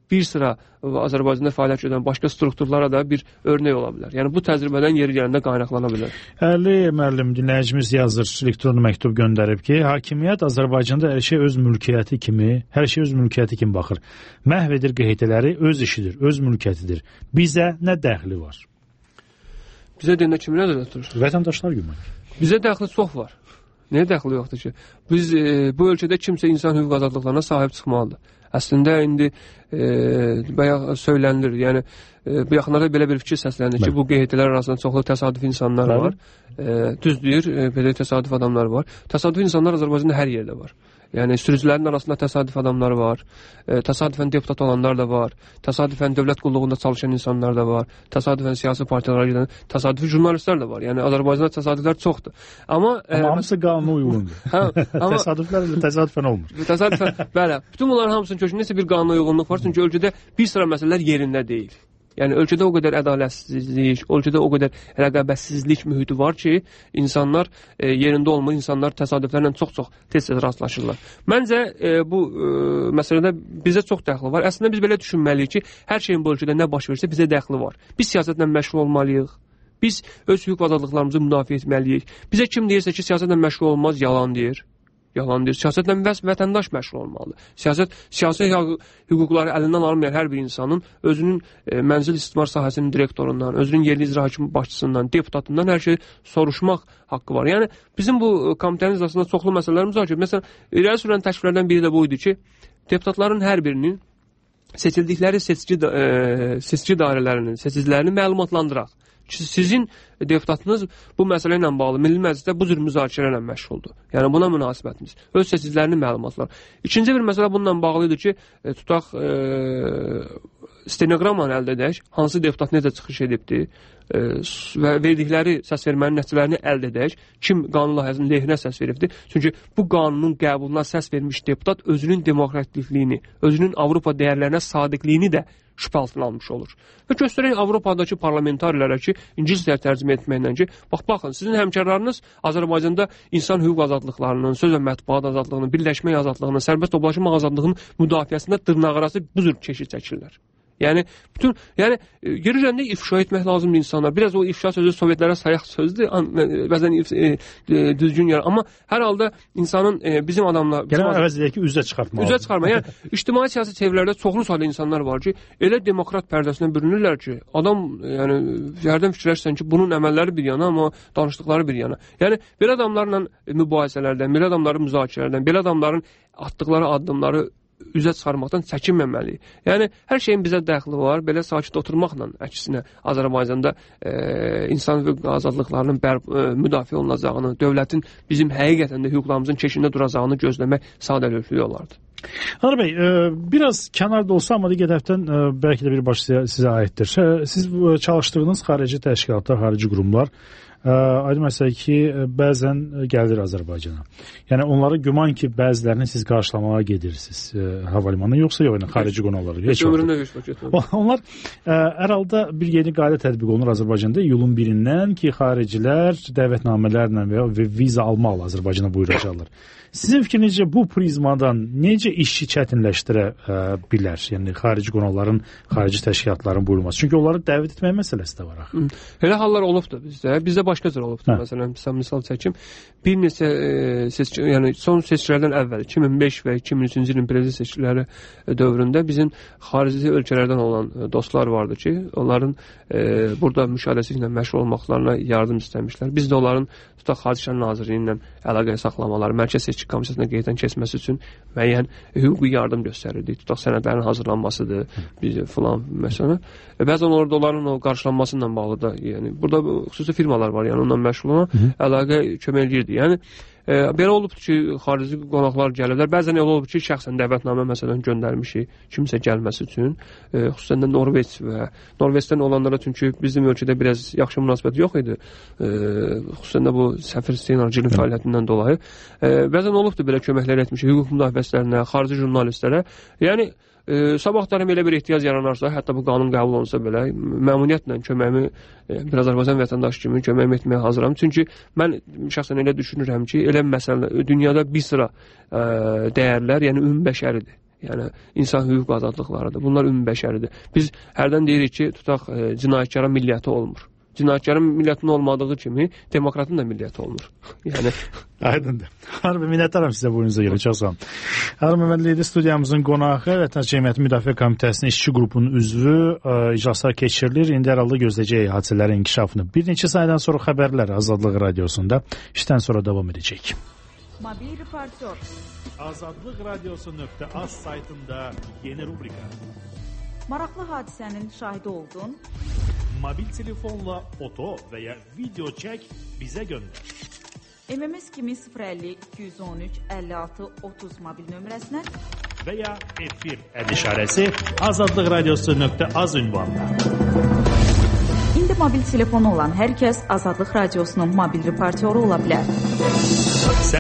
bir sıra Azərbaycanda fəaliyyət göstərən başqa strukturlara da bir örnək ola bilər. Yəni bu təcrübədən yeri gələndə qaynaqlana bilər. Əli müəllim, dinləyicimiz yazır, elektron məktub göndərib ki, hakimiyyət Azərbaycanda hər şey öz mülkiyyəti kimi, hər şey öz mülkiyyəti kimi baxır. Məhv edir Q H T-ləri, öz işidir, öz mülkiyyətidir. Bizə nə dəxli var? Bizə deyəndə kimi nəzərdə tutur? Vətəndaşlar gümanır. Bizə dəxli çox var. Nəyə dəxli yoxdur ki? Biz e, bu ölkədə kimsə insan hüquq azadlıqlarına sahib çıxmalıdır. Əslində indi e, bayaq söylənilir, yəni e, bu yaxınlarda belə bir fikir səslənir ki, bu Q H T-lər arasında çoxlu təsadüf insanlar var. E, düzdür, e, belə təsadüf adamlar var. Təsadüf insanlar Azərbaycanda hər yerdə var. Yəni sürücülərin arasında təsadüf adamlar var, e, təsadüfən deputat olanlar da var, təsadüfən dövlət qulluğunda çalışan insanlar da var, təsadüfən siyasi partiyalara gedən, təsadüfi jurnalistlər də var. Yəni Azərbaycanda təsadüflər çoxdur. Amma, amma e, hamısı qanuna uyğundur. Hə, amma təsadüflər ilə təsadüfən olmur. Təsadüfən, bəli. Bütün bunların hamısının kökündə nəsə bir qanuna uyğunluq var, çünki ölkədə bir sıra məsələlər yerində deyil. Yəni ölkədə o qədər ədalətsizlik, ölkədə o qədər rəqabətsizlik mühiti var ki, insanlar e, yerində olmur, insanlar təsadüflərlə çox-çox tez-tez rastlaşırlar. Məncə e, bu e, məsələdə bizə çox dəxli var. Əslində biz belə düşünməliyik ki, hər şeyin bu ölkədə nə baş verirsə bizə dəxli var. Biz siyasətlə məşğul olmalıyıq. Biz öz hüquq azadlıqlarımızı müdafiə etməliyik. Bizə kim deyirsə ki, siyasətlə məşğul olmaz, yalan deyir. Yalan deyir. Siyasətlə vətəndaş məşğul olmalıdır. Siyasət, siyasi hüquqları əlindən almayan hər bir insanın özünün e, mənzil istismar sahəsinin direktorundan, özünün yerli icra hakimi başçısından, deputatından hər şey soruşmaq haqqı var. Yəni bizim bu komitənin iclasında çoxlu məsələlərimiz var ki, məsələn, irəli sürülən təkliflərdən biri də bu idi ki, deputatların hər birinin seçildikləri seçici, e, seçici dairələrinin seçicilərini məlumatlandıraq. Sizin deputatınız bu məsələ ilə bağlı Milli Məclisdə bu cür müzakirələrlə məşğuldur. Yəni buna münasibətimiz. Öz seçicilərini məlumatlar. İkinci bir məsələ bununla bağlı idi ki, e, tutaq e, stenoqramanı əldə edək, hansı deputat necə çıxış edibdi e, və verdikləri səs vermənin nəticələrini əldə edək, kim qanun layihəsinin lehinə səs veribdi. Çünki bu qanunun qəbuluna səs vermiş deputat özünün demokratlikliyini, özünün Avropa dəyərlərinə sadiqliyini də şübhə altına almış olur. Və göstərək Avropadakı parlamentarilərə ki, ingilis dilində tərcümə etməklə ki, bax, baxın, sizin həmkarlarınız Azərbaycanda insan hüquq azadlıqlarının, söz və mətbuat azadlığının, birləşmək azadlığının, sərbəst toplaşmaq azadlığının müdafiəsində dırnaqarası bu cür keşik çəkirlər. Yəni bütün, yəni yerəcəndə ifşa etmək lazımdır insanlar. Biraz o ifşa sözü Sovetlərə sayaq sözdür, bəzən e, e, düzgün yer. Amma hər halda insanın e, bizim adamlar gələn əvəzləyək ki, üzə çıxartmaq. Üzə çıxartmaq. Yəni ictimai siyasi çevrələrdə çoxlu sayda insanlar var ki, elə demokrat pərdəsinə bürünürlər ki, adam yəni hərdən fikirləşsən ki, bunun əməlləri bir yana, amma danışdıqları bir yana. Yəni belə adamlarla mübahisələrdən, belə adamların müzakirələrdən, belə adamların atdıqları addımları üzə çıxarmaqdan çəkinməməliyik. Yəni, hər şeyin bizə dəxli var. Belə sakit oturmaqla, əksinə, Azərbaycanda e, insan hüquq azadlıqlarının bər, e, müdafiə olunacağını, dövlətin bizim həqiqətən də hüquqlarımızın keşində duracağını gözləmək sadəlövhlük olardı. Anar bəy, e, biraz kənarda olsa, amma digər tərəfdən e, bəlkə də birbaşa sizə, sizə aiddir. Siz e, çalışdığınız xarici təşkilatlar, xarici qurumlar aydın məsələ ki, bəzən gəlir Azərbaycana. Yəni onları güman ki, bəzilərini siz qarşılamağa gedirsiniz havalimanına, yoxsa yox, yəni xarici qonaqları. Heç ömründə onlar hər halda bir yeni qayda tətbiq olunur Azərbaycanda iyulun birindən ki, xaricilər dəvətnamələrlə və viza almaqla Azərbaycana buyuracaqlar. Sizin fikrinizcə bu prizmadan necə işi çətinləşdirə ə, bilər? Yəni xarici qonaqların, xarici təşkilatların buyurulması. Çünki onları dəvət etmək məsələsi də var axı. Elə hallar olubdur bizdə. Bizdə başqa cür olubdur. Hə. Məsələn, misal çəkim. Bir neçə e, seçki, yəni son seçkilərdən əvvəl iki min beş və iki min üçüncü ilin prezident seçkiləri dövründə bizim xarici ölkələrdən olan dostlar vardı ki, onların e, burada müşahidəsi ilə məşğul olmaqlarına yardım istəmişlər. Biz də onların tutaq Xarici İşlər Nazirliyi ilə əlaqə saxlamaları, mərkəz seçki komissiyasına qeydən keçməsi üçün müəyyən hüquqi yardım göstərirdik. Tutaq sənədlərin hazırlanmasıdır, biz filan məsələn. E, bəzən orada onların o qarşılanması ilə bağlı da, yəni burada xüsusi firmalar var, yəni onunla məşğul olan əlaqə kömək edirdi. Yəni e, belə olubdur ki, xarici qonaqlar gəlirlər. Bəzən elə olub ki, şəxsən dəvətnamə məsələn göndərmişik kimsə gəlməsi üçün. E, xüsusən də Norveç və Norveçdən olanlara, çünki bizim ölkədə biraz yaxşı münasibət yox idi. E, xüsusən də bu səfir Hüseyn Arcilin fəaliyyətindən dolayı. E, bəzən olubdur belə köməklər etmişik hüquq müdafiəçilərinə, xarici jurnalistlərə. Yəni E, sabahlarım elə bir ehtiyac yaranarsa, hətta bu qanun qəbul olunsa belə, məmnuniyyətlə köməyimi e, bir Azərbaycan vətəndaşı kimi köməyimi etməyə hazıram. Çünki mən şəxsən elə düşünürəm ki, elə məsələ dünyada bir sıra e, dəyərlər, yəni ümumi bəşəridir. Yəni insan hüquq azadlıqlarıdır. Bunlar ümumbəşəridir. Biz hərdən deyirik ki, tutaq e, cinayətkara milliyyəti olmur. Cinayətkarın milliyyətinin olmadığı kimi demokratın da milliyyəti olmur. Yəni aydındır. Harbi minnətdaram sizə buyunuza görə. Çox sağ olun. Harbi Məmmədli studiyamızın qonağı Vətəndaş Cəmiyyəti Müdafiə Komitəsinin işçi qrupunun üzvü ə, iclaslar keçirilir. İndi hər halda gözləyəcək hadisələrin inkişafını. Bir neçə saydan sonra xəbərlər Azadlıq Radiosunda işdən sonra davam edəcək. Mobil reportyor. Azadlıq Radiosu nöqtə az saytında yeni rubrika. Maraqlı hadisənin şahidi oldun. Mobil telefonla foto və ya video çək bizə göndər. M M S kimi sıfır əlli iki yüz on üç əlli altı otuz mobil nömrəsinə və ya efir əd işarəsi Azadlıq Radiosu nöqtə az ünvanına. İndi mobil telefonu olan hər kəs Azadlıq Radiosunun mobil reportyoru ola bilər.